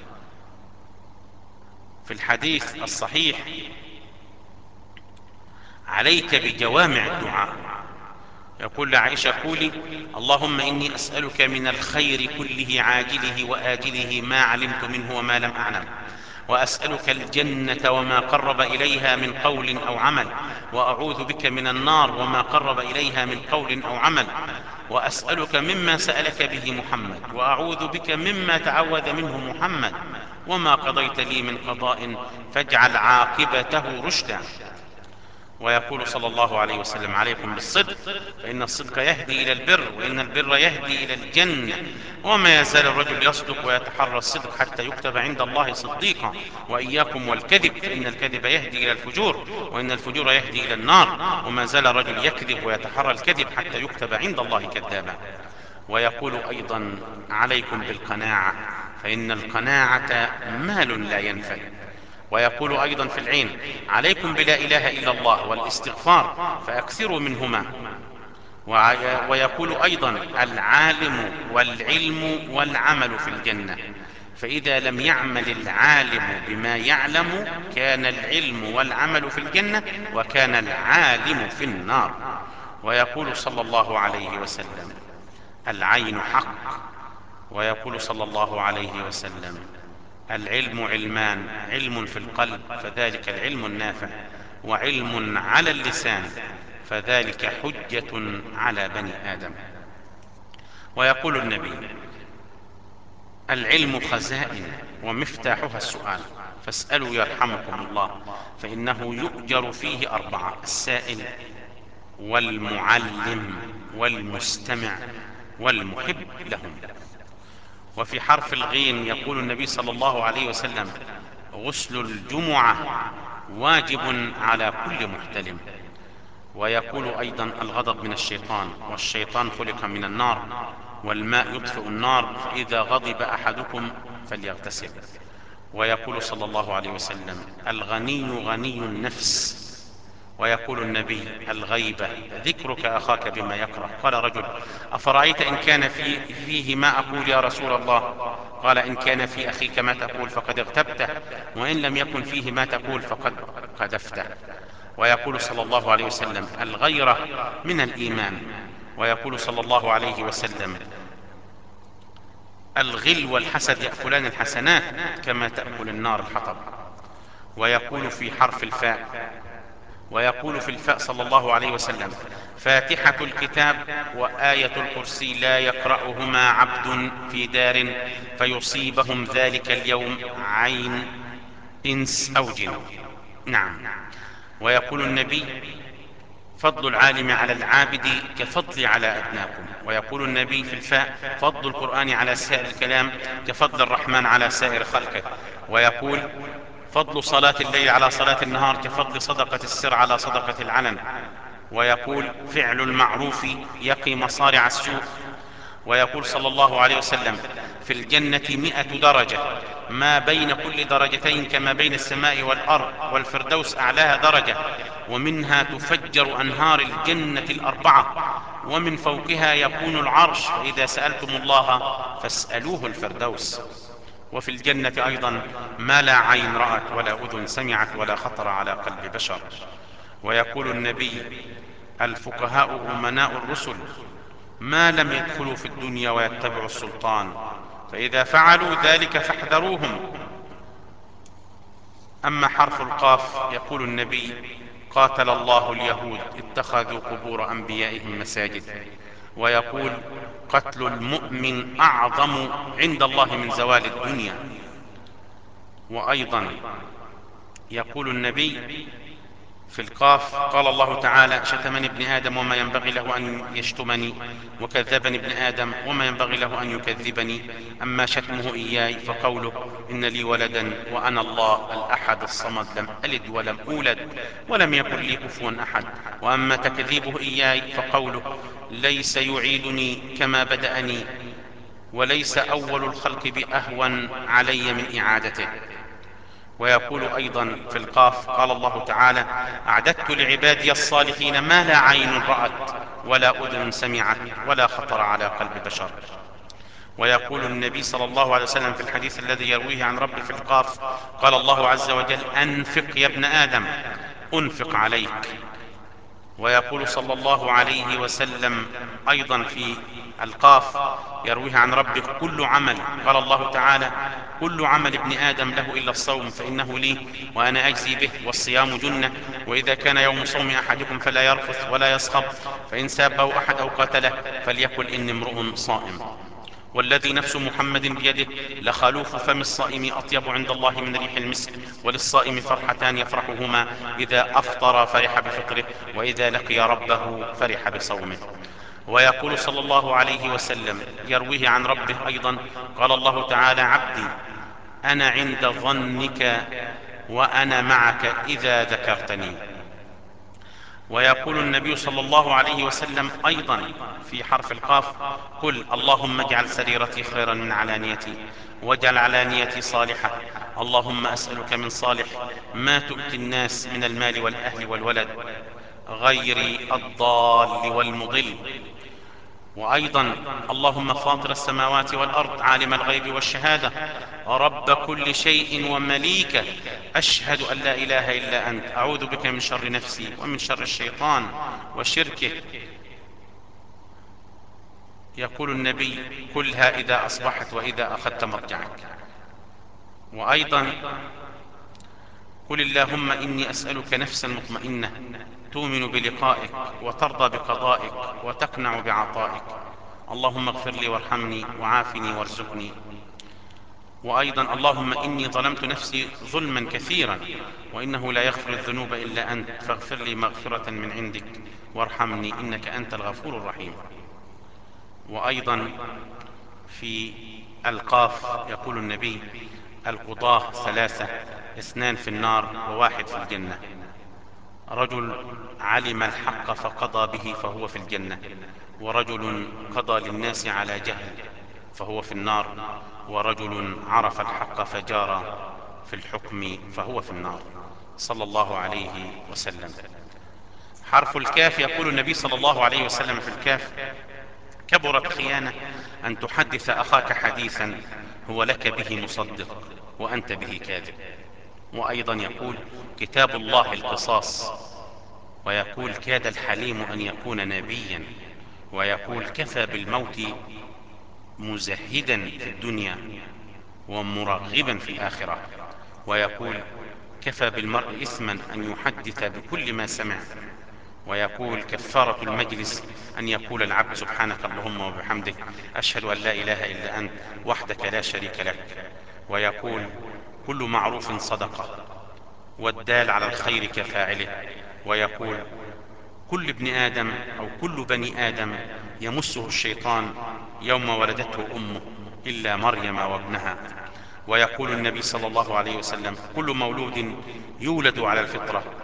B: في الحديث الصحيح: عليك بجوامع الدعاء. يقول لعائشة: قولي اللهم إني أسألك من الخير كله عاجله وآجله ما علمت منه وما لم أعلم، وأسألك الجنة وما قرب إليها من قول أو عمل، وأعوذ بك من النار وما قرب إليها من قول أو عمل، وأسألك مما سألك به محمد، وأعوذ بك مما تعوذ منه محمد، وما قضيت لي من قضاء فاجعل عاقبته رشدا. ويقول صلى الله عليه وسلم: عليكم بالصدق فإن الصدق يهدي إلى البر، وإن البر يهدي إلى الجنة، وما يزال الرجل يصدق ويتحرى الصدق حتى يكتب عند الله صديقا. وإياكم والكذب فإن الكذب يهدي إلى الفجور، وإن الفجور يهدي إلى النار، وما زال الرجل يكذب ويتحرى الكذب حتى يكتب عند الله كذابا. ويقول أيضا: عليكم بالقناعة فإن القناعة مال لا ينفد. ويقول أيضا في العين: عليكم بلا إله إلا الله والاستغفار فأكثروا منهما. ويقول أيضا: العالم والعلم والعمل في الجنة، فإذا لم يعمل العالم بما يعلم كان العلم والعمل في الجنة وكان العالم في النار. ويقول صلى الله عليه وسلم: العين حق. ويقول صلى الله عليه وسلم: العلم علمان، علم في القلب فذلك العلم النافع، وعلم على اللسان فذلك حجة على بني آدم. ويقول النبي: العلم خزائن ومفتاحها السؤال، فاسألوا يرحمكم الله، فإنه يؤجر فيه 4: السائل والمعلم والمستمع والمحب لهم. وفي حرف الغين يقول النبي صلى الله عليه وسلم: غسل الجمعة واجب على كل محتلم. ويقول أيضا: الغضب من الشيطان، والشيطان خلق من النار، والماء يطفئ النار، فإذا غضب أحدكم فليغتسل. ويقول صلى الله عليه وسلم: الغني غني النفس. ويقول النبي: الغيبة ذكرك أخاك بما يكره. قال رجل: أفرأيت إن كان فيه ما أقول يا رسول الله؟ قال: إن كان في أخيك ما تقول فقد اغتبته، وإن لم يكن فيه ما تقول فقد قذفته. ويقول صلى الله عليه وسلم: الغيرة من الإيمان. ويقول صلى الله عليه وسلم: الغل والحسد يأكلان الحسنات كما تأكل النار الحطب. ويقول في حرف الفاء، ويقول في الفاء صلى الله عليه وسلم: فاتحة الكتاب وآية الكرسي لا يقرأهما عبد في دار فيصيبهم ذلك اليوم عين إنس أو جن. نعم. ويقول النبي: فضل العالم على العابد كفضل على أدناكم. ويقول النبي في الفاء: فضل القرآن على سائر الكلام كفضل الرحمن على سائر خلقه. ويقول: فضل صلاة الليل على صلاة النهار كفضل صدقة السر على صدقة العلن. ويقول: فعل المعروف يقي مصارع السوء. ويقول صلى الله عليه وسلم: في الجنة 100 درجة، ما بين كل درجتين كما بين السماء والأرض، والفردوس أعلاها درجة، ومنها تفجر أنهار الجنة 4، ومن فوقها يكون العرش، فإذا سألتم الله فاسألوه الفردوس. وفي الجنة أيضا ما لا عين رأت ولا أذن سمعت ولا خطر على قلب بشر. ويقول النبي: الفقهاء أمناء الرسل ما لم يدخلوا في الدنيا ويتبعوا السلطان، فإذا فعلوا ذلك فاحذروهم. أما حرف القاف يقول النبي: قاتل الله اليهود اتخذوا قبور أنبيائهم مساجد. ويقول: قتل المؤمن أعظم عند الله من زوال الدنيا. وأيضا يقول النبي في القاف: قال الله تعالى: شتمني ابن آدم وما ينبغي له أن يشتمني، وكذبني ابن آدم وما ينبغي له أن يكذبني. أما شتمه إياي فقوله: إن لي ولدا وأنا الله الأحد الصمد لم ألد ولم أولد ولم يكن لي كفوا أحد. وأما تكذيبه إياي فقوله: ليس يعيدني كما بدأني، وليس أول الخلق بأهون علي من إعادته. ويقول أيضا في القاف: قال الله تعالى: أعددت لعبادي الصالحين ما لا عين رأت ولا أذن سمعت ولا خطر على قلب بشر. ويقول النبي صلى الله عليه وسلم في الحديث الذي يرويه عن ربه في القاف: قال الله عز وجل: أنفق يا ابن آدم أنفق عليك. ويقول صلى الله عليه وسلم أيضا في القاف يرويه عن ربه: كل عمل، قال الله تعالى: كل عمل ابن آدم له إلا الصوم فإنه لي وأنا أجزي به، والصيام جنة، وإذا كان يوم صوم أحدكم فلا يرفث ولا يصخب، فإن سابه أحد أو قاتله فليقل إني امرؤ صائم. والذي نفس محمد بيده لخلوف فم الصائم أطيب عند الله من ريح المسك. وللصائم فرحتان يفرحهما: إذا أفطر فرح بفطره، وإذا لقي ربه فرح بصومه. ويقول صلى الله عليه وسلم يرويه عن ربه أيضا: قال الله تعالى: عبدي أنا عند ظنك وأنا معك إذا ذكرتني. ويقول النبي صلى الله عليه وسلم أيضا في حرف القاف: قل اللهم اجعل سريرتي خيرا من علانيتي، واجعل علانيتي صالحة. اللهم أسألك من صالح ما تؤتي الناس من المال والأهل والولد، غير الضال والمضل. وأيضا: اللهم فاطر السماوات والأرض عالم الغيب والشهادة رب كل شيء ومليكه، أشهد أن لا إله إلا أنت، أعوذ بك من شر نفسي ومن شر الشيطان وشركه. يقول النبي: كلها إذا أصبحت وإذا أخذت مرجعك. وأيضا: قل اللهم إني أسألك نفسا مطمئنة تؤمن بلقائك وترضى بقضائك وتقنع بعطائك. اللهم اغفر لي وارحمني وعافني وارزقني. وأيضا: اللهم إني ظلمت نفسي ظلما كثيرا وإنه لا يغفر الذنوب إلا أنت، فاغفر لي مغفرة من عندك وارحمني إنك أنت الغفور الرحيم. وأيضا في القاف يقول النبي: القضاة ثلاثة، اثنان في النار وواحد في الجنة: رجل علم الحق فقضى به فهو في الجنة، ورجل قضى للناس على جهل فهو في النار، ورجل عرف الحق فجار في الحكم فهو في النار. صلى الله عليه وسلم. حرف الكاف يقول النبي صلى الله عليه وسلم في الكاف: كبرت خيانة أن تحدث أخاك حديثا هو لك به مصدق وأنت به كاذب. وأيضا يقول: كتاب الله القصاص. ويقول: كاد الحليم أن يكون نبيا. ويقول: كفى بالموت مزهدا في الدنيا ومرغبا في الآخرة. ويقول: كفى بالمرء إثما أن يحدث بكل ما سمع. ويقول: كفارة المجلس أن يقول العبد: سبحانك اللهم وبحمدك، أشهد أن لا إله إلا أنت وحدك لا شريك لك. ويقول: كل معروف صدقة، والدال على الخير كفاعله. ويقول: كل ابن آدم أو كل بني آدم يمسه الشيطان يوم ولدته أمه إلا مريم وابنها. ويقول النبي صلى الله عليه وسلم: كل مولود يولد على الفطرة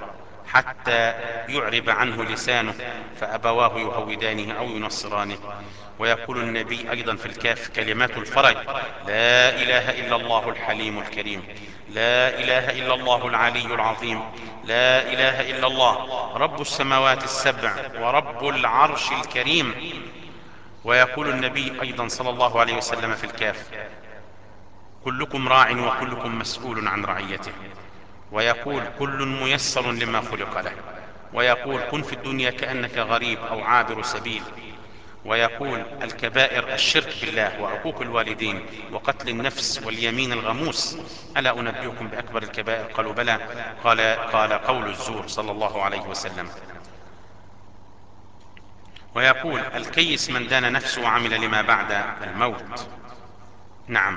B: حتى يعرب عنه لسانه فأبواه يهودانه أو ينصرانه. ويقول النبي أيضا في الكهف كلمات الفرج: لا إله إلا الله الحليم الكريم، لا إله إلا الله العلي العظيم، لا إله إلا الله رب السماوات السبع ورب العرش الكريم. ويقول النبي أيضا صلى الله عليه وسلم في الكهف: كلكم راع وكلكم مسؤول عن رعيته. ويقول: كل ميسر لما خلق له. ويقول: كن في الدنيا كأنك غريب أو عابر سبيل. ويقول: الكبائر الشرك بالله وعقوق الوالدين وقتل النفس واليمين الغموس. ألا أنبئكم بأكبر الكبائر؟ قالوا بلى. قال قول الزور صلى الله عليه وسلم. ويقول: الكيس من دان نفسه وعمل لما بعد الموت. نعم.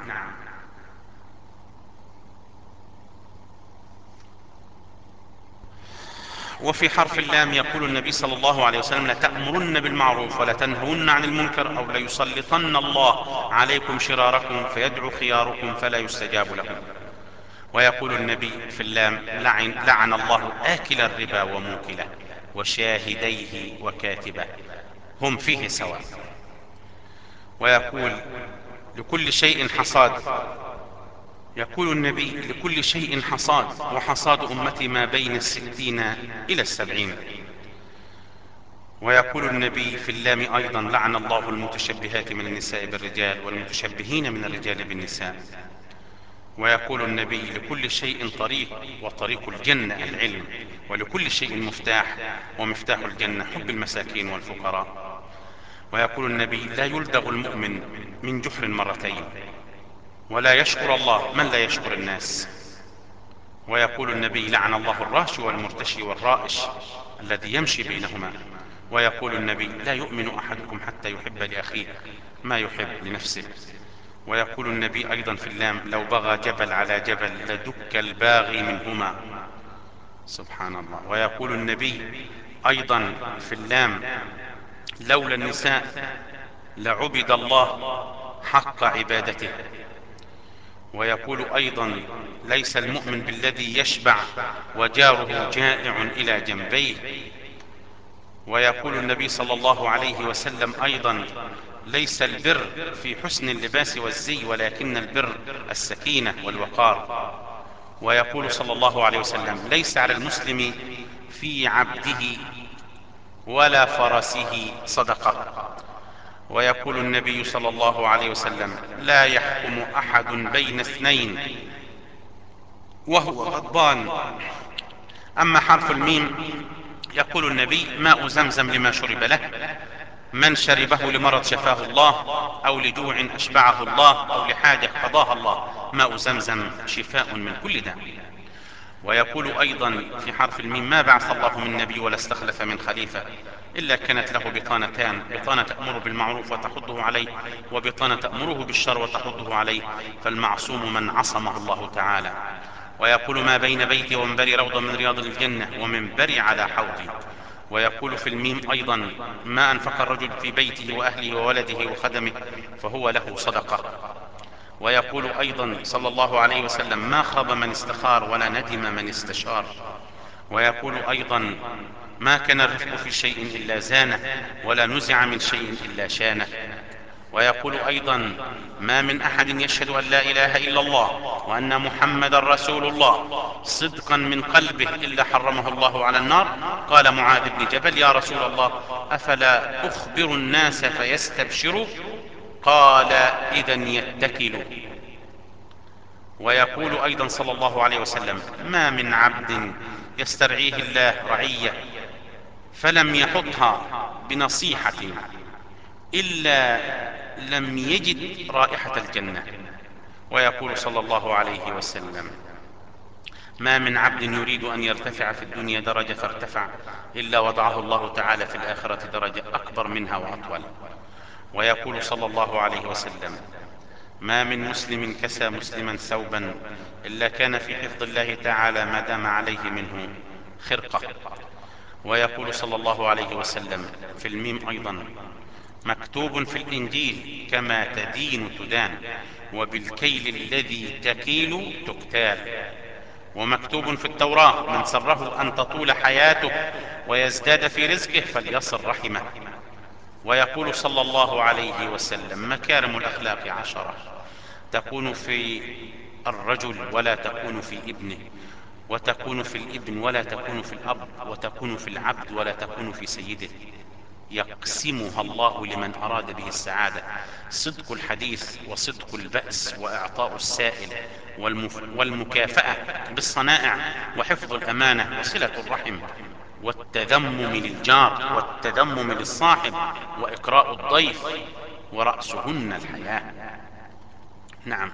B: وفي حرف اللام يقول النبي صلى الله عليه وسلم: لتأمرن بالمعروف ولتنهون عن المنكر أو ليسلطن الله عليكم شراركم فيدعو خياركم فلا يستجاب لهم. ويقول النبي في اللام: لعن الله آكل الربا وموكله وشاهديه وكاتبه هم فيه سواء. ويقول: لكل شيء حصاد. يقول النبي: لكل شيء حصاد، وحصاد أمتي ما بين 60 إلى 70. ويقول النبي في اللام أيضا: لعن الله المتشبهات من النساء بالرجال والمتشبهين من الرجال بالنساء. ويقول النبي: لكل شيء طريق، وطريق الجنة العلم، ولكل شيء مفتاح، ومفتاح الجنة حب المساكين والفقراء. ويقول النبي: لا يلدغ المؤمن من جحر مرتين، ولا يشكر الله من لا يشكر الناس. ويقول النبي: لعن الله الراشي والمرتشي والرائش الذي يمشي بينهما. ويقول النبي: لا يؤمن أحدكم حتى يحب لأخيه ما يحب لنفسه. ويقول النبي أيضا في اللام: لو بغى جبل على جبل لدك الباغي منهما. سبحان الله. ويقول النبي أيضا في اللام: لولا النساء لعبد الله حق عبادته. ويقول أيضا: ليس المؤمن بالذي يشبع وجاره جائع إلى جنبيه. ويقول النبي صلى الله عليه وسلم أيضا: ليس البر في حسن اللباس والزي، ولكن البر السكينة والوقار. ويقول صلى الله عليه وسلم: ليس على المسلم في عبده ولا فرسه صدقة. ويقول النبي صلى الله عليه وسلم: لا يحكم أحد بين اثنين وهو غضبان. أما حرف الميم يقول النبي: ماء زمزم لما شرب له، من شربه لمرض شفاه الله، أو لجوع أشبعه الله، أو لحاجة قضاها الله. ماء زمزم شفاء من كل داء. ويقول أيضا في حرف الميم: ما بعث الله من نبي ولا استخلف من خليفة إلا كانت له بطانتان: بطانة تأمره بالمعروف وتحضه عليه، وبطانة تأمره بالشر وتحضه عليه، فالمعصوم من عصمه الله تعالى. ويقول: ما بين بيتي ومنبري روضة من رياض الجنة ومنبري على حوضي. ويقول في الميم أيضا: ما أنفق الرجل في بيته وأهله وولده وخدمه فهو له صدقة. ويقول أيضا صلى الله عليه وسلم: ما خاب من استخار ولا ندم من استشار. ويقول أيضا: ما كان الرفق في شيء إلا زانه، ولا نزع من شيء إلا شانه. ويقول أيضا: ما من أحد يشهد أن لا إله إلا الله وأن محمد رسول الله صدقا من قلبه إلا حرمه الله على النار. قال معاذ بن جبل: يا رسول الله، أفلا أخبر الناس فيستبشروا؟ قال: إذا يتكلوا. ويقول أيضا صلى الله عليه وسلم: ما من عبد يسترعيه الله رعية فلم يحطها بنصيحة إلا لم يجد رائحة الجنة. ويقول صلى الله عليه وسلم: ما من عبد يريد أن يرتفع في الدنيا درجة فارتفع إلا وضعه الله تعالى في الآخرة درجة أكبر منها وأطول. ويقول صلى الله عليه وسلم: ما من مسلم كسى مسلما ثوبا إلا كان في حفظ الله تعالى ما دام عليه منه خرقة. ويقول صلى الله عليه وسلم في الميم أيضا: مكتوب في الإنجيل كما تدين تدان، وبالكيل الذي تكيل تكتال. ومكتوب في التوراة: من سره أن تطول حياته ويزداد في رزقه فليصل رحمه. ويقول صلى الله عليه وسلم: مكارم الأخلاق 10 تكون في الرجل ولا تكون في ابنه، وتكون في الابن ولا تكون في الأب، وتكون في العبد ولا تكون في سيده، يقسمها الله لمن أراد به السعادة: صدق الحديث، وصدق البأس، وإعطاء السائل، والمكافأة بالصنائع، وحفظ الأمانة، وصلة الرحم، والتذمم للجار، والتذمم للصاحب، وإقراء الضيف، ورأسهن الحياة. نعم.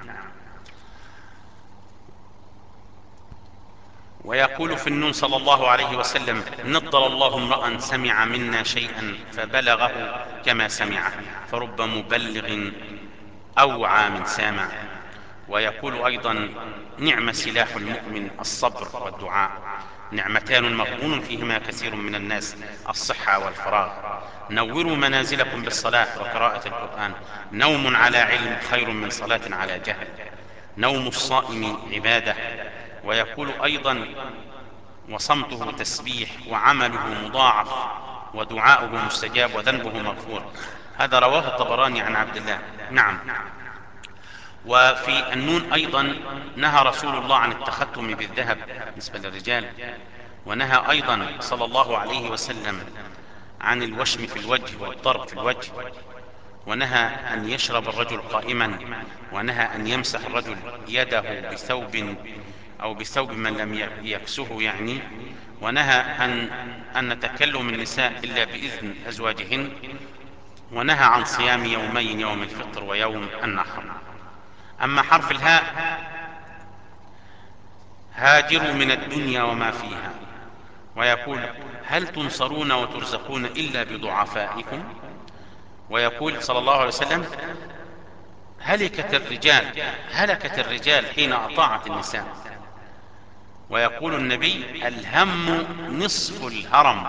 B: ويقول في النون صلى الله عليه وسلم: نضر الله امرأ سمع منا شيئا فبلغه كما سمعه، فرب مبلغ أوعى من سامع. ويقول أيضا: نعم سلاح المؤمن الصبر والدعاء، نعمتان مغبون فيهما كثير من الناس: الصحة والفراغ. نوروا منازلكم بالصلاة وقراءة القرآن، نوم على علم خير من صلاة على جهل، نوم الصائم عبادة. ويقول أيضا: وصمته تسبيح، وعمله مضاعف، ودعاؤه مستجاب، وذنبه مغفور. هذا رواه الطبراني عن عبد الله. نعم. وفي النون أيضا: نهى رسول الله عن التختم بالذهب بالنسبة للرجال، ونهى أيضا صلى الله عليه وسلم عن الوشم في الوجه والضرب في الوجه، ونهى أن يشرب الرجل قائما، ونهى أن يمسح الرجل يده بثوب أو بثوب من لم يكسه يعني، ونهى أن نتكلم النساء إلا بإذن أزواجهن، ونهى عن صيام يومين: يوم الفطر ويوم النحر. أما حرف الهاء: هاجروا من الدنيا وما فيها. ويقول: هل تنصرون وترزقون إلا بضعفائكم. ويقول صلى الله عليه وسلم: هلكت الرجال حين أطاعت النساء. ويقول النبي: الهم نصف الهرم.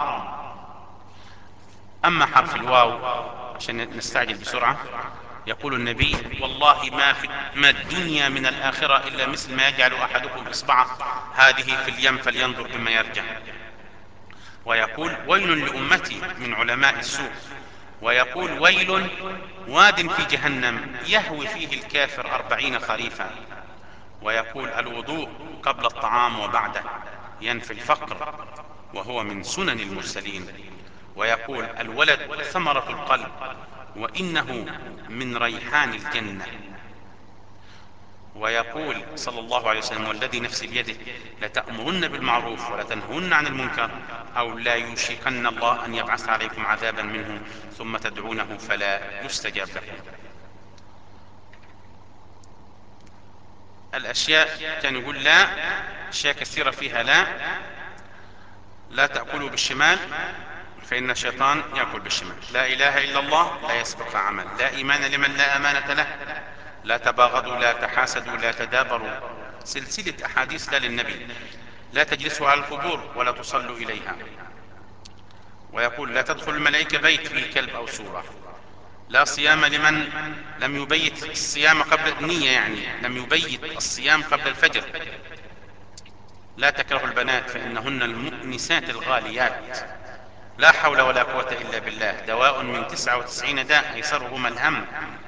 B: أما حرف الواو، عشان نستعجل بسرعة، يقول النبي: والله ما الدنيا من الآخرة إلا مثل ما يجعل أحدكم إصبعه هذه في اليم فلينظر بما يرجع. ويقول: ويل لأمتي من علماء السوء. ويقول: ويل واد في جهنم يهوي فيه الكافر 40 خريفا. ويقول: الوضوء قبل الطعام وبعده ينفي الفقر، وهو من سنن المرسلين. ويقول: الولد ثمرة القلب، وإنه من ريحان الجنة. ويقول صلى الله عليه وسلم: والذي نفسي بيده لتأمرن بالمعروف ولتنهون عن المنكر، أو لا يوشكن الله أن يبعث عليكم عذابا منه ثم تدعونه فلا يستجاب لكم. الأشياء كان يقول لا، أشياء كثيرة فيها لا تأكلوا بالشمال فإن الشيطان يأكل بالشمال. لا إله إلا الله لا يسبق عمل. لا إيمان لمن لا أمانة له. لا تباغضوا، لا تحاسدوا، لا تدابروا. سلسلة أحاديث لا للنبي. لا تجلسوا على القبور ولا تصلوا إليها. ويقول: لا تدخل الملائكة بيت فيه كلب أو سورة. لا صيام لمن لم يبيت الصيام قبل النية، يعني لم يبيت الصيام قبل الفجر. لا تكرهوا البنات فإنهن المؤنسات الغاليات. لا حول ولا قوة إلا بالله، دواء من 99 داء أيسرهما الهم.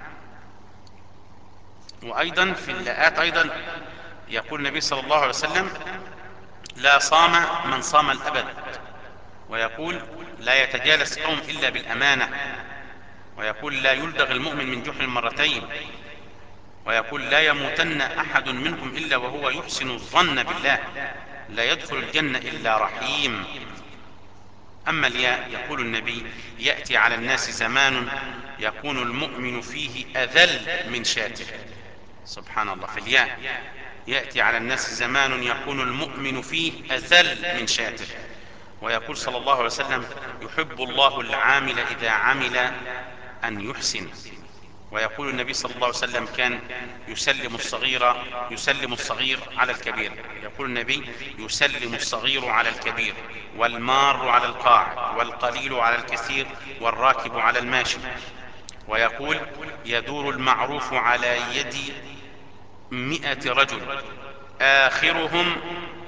B: وأيضا في الآيات أيضا يقول النبي صلى الله عليه وسلم: لا صام من صام الأبد. ويقول: لا يتجالس قوم إلا بالأمانة. ويقول: لا يلدغ المؤمن من جحر مرتين. ويقول: لا يموتن أحد منكم إلا وهو يحسن الظن بالله. لا يدخل الجنة إلا رحيم. أما الياء: يقول النبي: يأتي على الناس زمان يكون المؤمن فيه أذل من شاته. سبحان الله. في الياء: يأتي على الناس زمان يكون المؤمن فيه أذل من شاته. ويقول صلى الله عليه وسلم: يحب الله العامل إذا عمل أن يحسن. ويقول النبي صلى الله عليه وسلم: كان يسلم الصغير على الكبير. يقول النبي: يسلم الصغير على الكبير، والمار على القاعد، والقليل على الكثير، والراكب على الماشي. ويقول: يدور المعروف على يد 100 رجل، آخرهم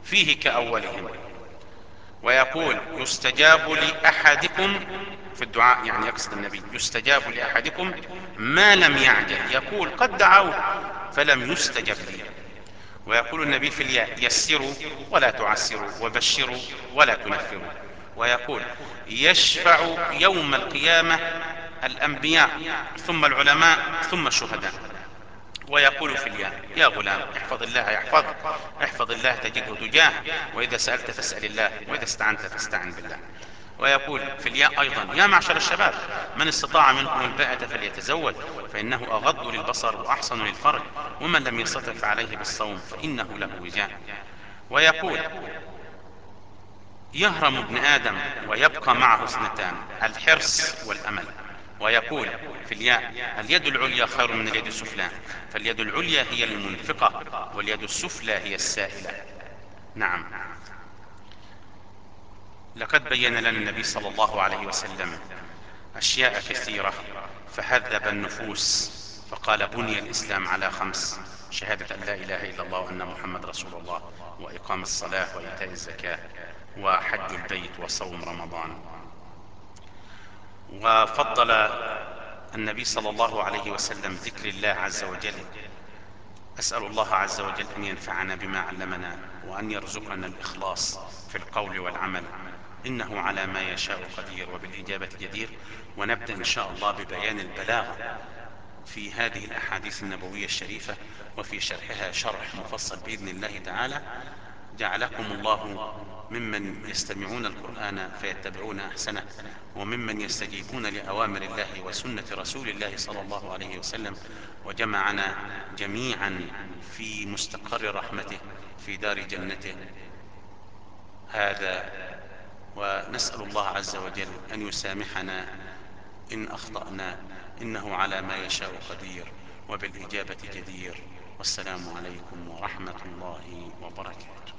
B: فيه كأولهم. ويقول يستجاب لأحدكم في الدعاء، يعني يقصد النبي، يستجاب لأحدكم ما لم يعجل. يقول قد دعوت فلم يستجب لي. ويقول النبي في الياء يسروا ولا تعسروا، وبشروا ولا تنفروا. ويقول يشفع يوم القيامة الأنبياء ثم العلماء ثم الشهداء. ويقول في الياء يا غلام احفظ الله يحفظك، احفظ الله تجده تجاه، وإذا سألت فاسأل الله، وإذا استعنت فاستعن بالله. ويقول في الياء أيضا يا معشر الشباب من استطاع منكم الباءة فليتزوج فإنه أغض للبصر وأحصن للفرج، ومن لم يستطع فعليه بالصوم فإنه له وجاء. ويقول يهرم ابن آدم ويبقى معه اثنتان، الحرص والأمل. ويقول في الياء اليد العليا خير من اليد السفلى، فاليد العليا هي المنفقة واليد السفلى هي السائلة. نعم، لقد بين لنا النبي صلى الله عليه وسلم أشياء كثيرة فهذب النفوس، فقال بني الإسلام على 5: شهادة أن لا إله إلا الله وأن محمد رسول الله، وإقام الصلاة وإيتاء الزكاة وحج البيت وصوم رمضان. وفضل النبي صلى الله عليه وسلم ذكر الله عز وجل. أسأل الله عز وجل أن ينفعنا بما علمنا، وأن يرزقنا الإخلاص في القول والعمل، إنه على ما يشاء قدير وبالإجابة جدير. ونبدأ إن شاء الله ببيان البلاغة في هذه الأحاديث النبوية الشريفة، وفي شرحها شرح مفصل بإذن الله تعالى. جعلكم الله ممن يستمعون القرآن فيتبعون أحسنه، وممن يستجيبون لأوامر الله وسنة رسول الله صلى الله عليه وسلم، وجمعنا جميعا في مستقر رحمته في دار جنته. هذا، ونسأل الله عز وجل أن يسامحنا إن أخطأنا، إنه على ما يشاء قدير وبالإجابة جدير. والسلام عليكم ورحمة الله وبركاته.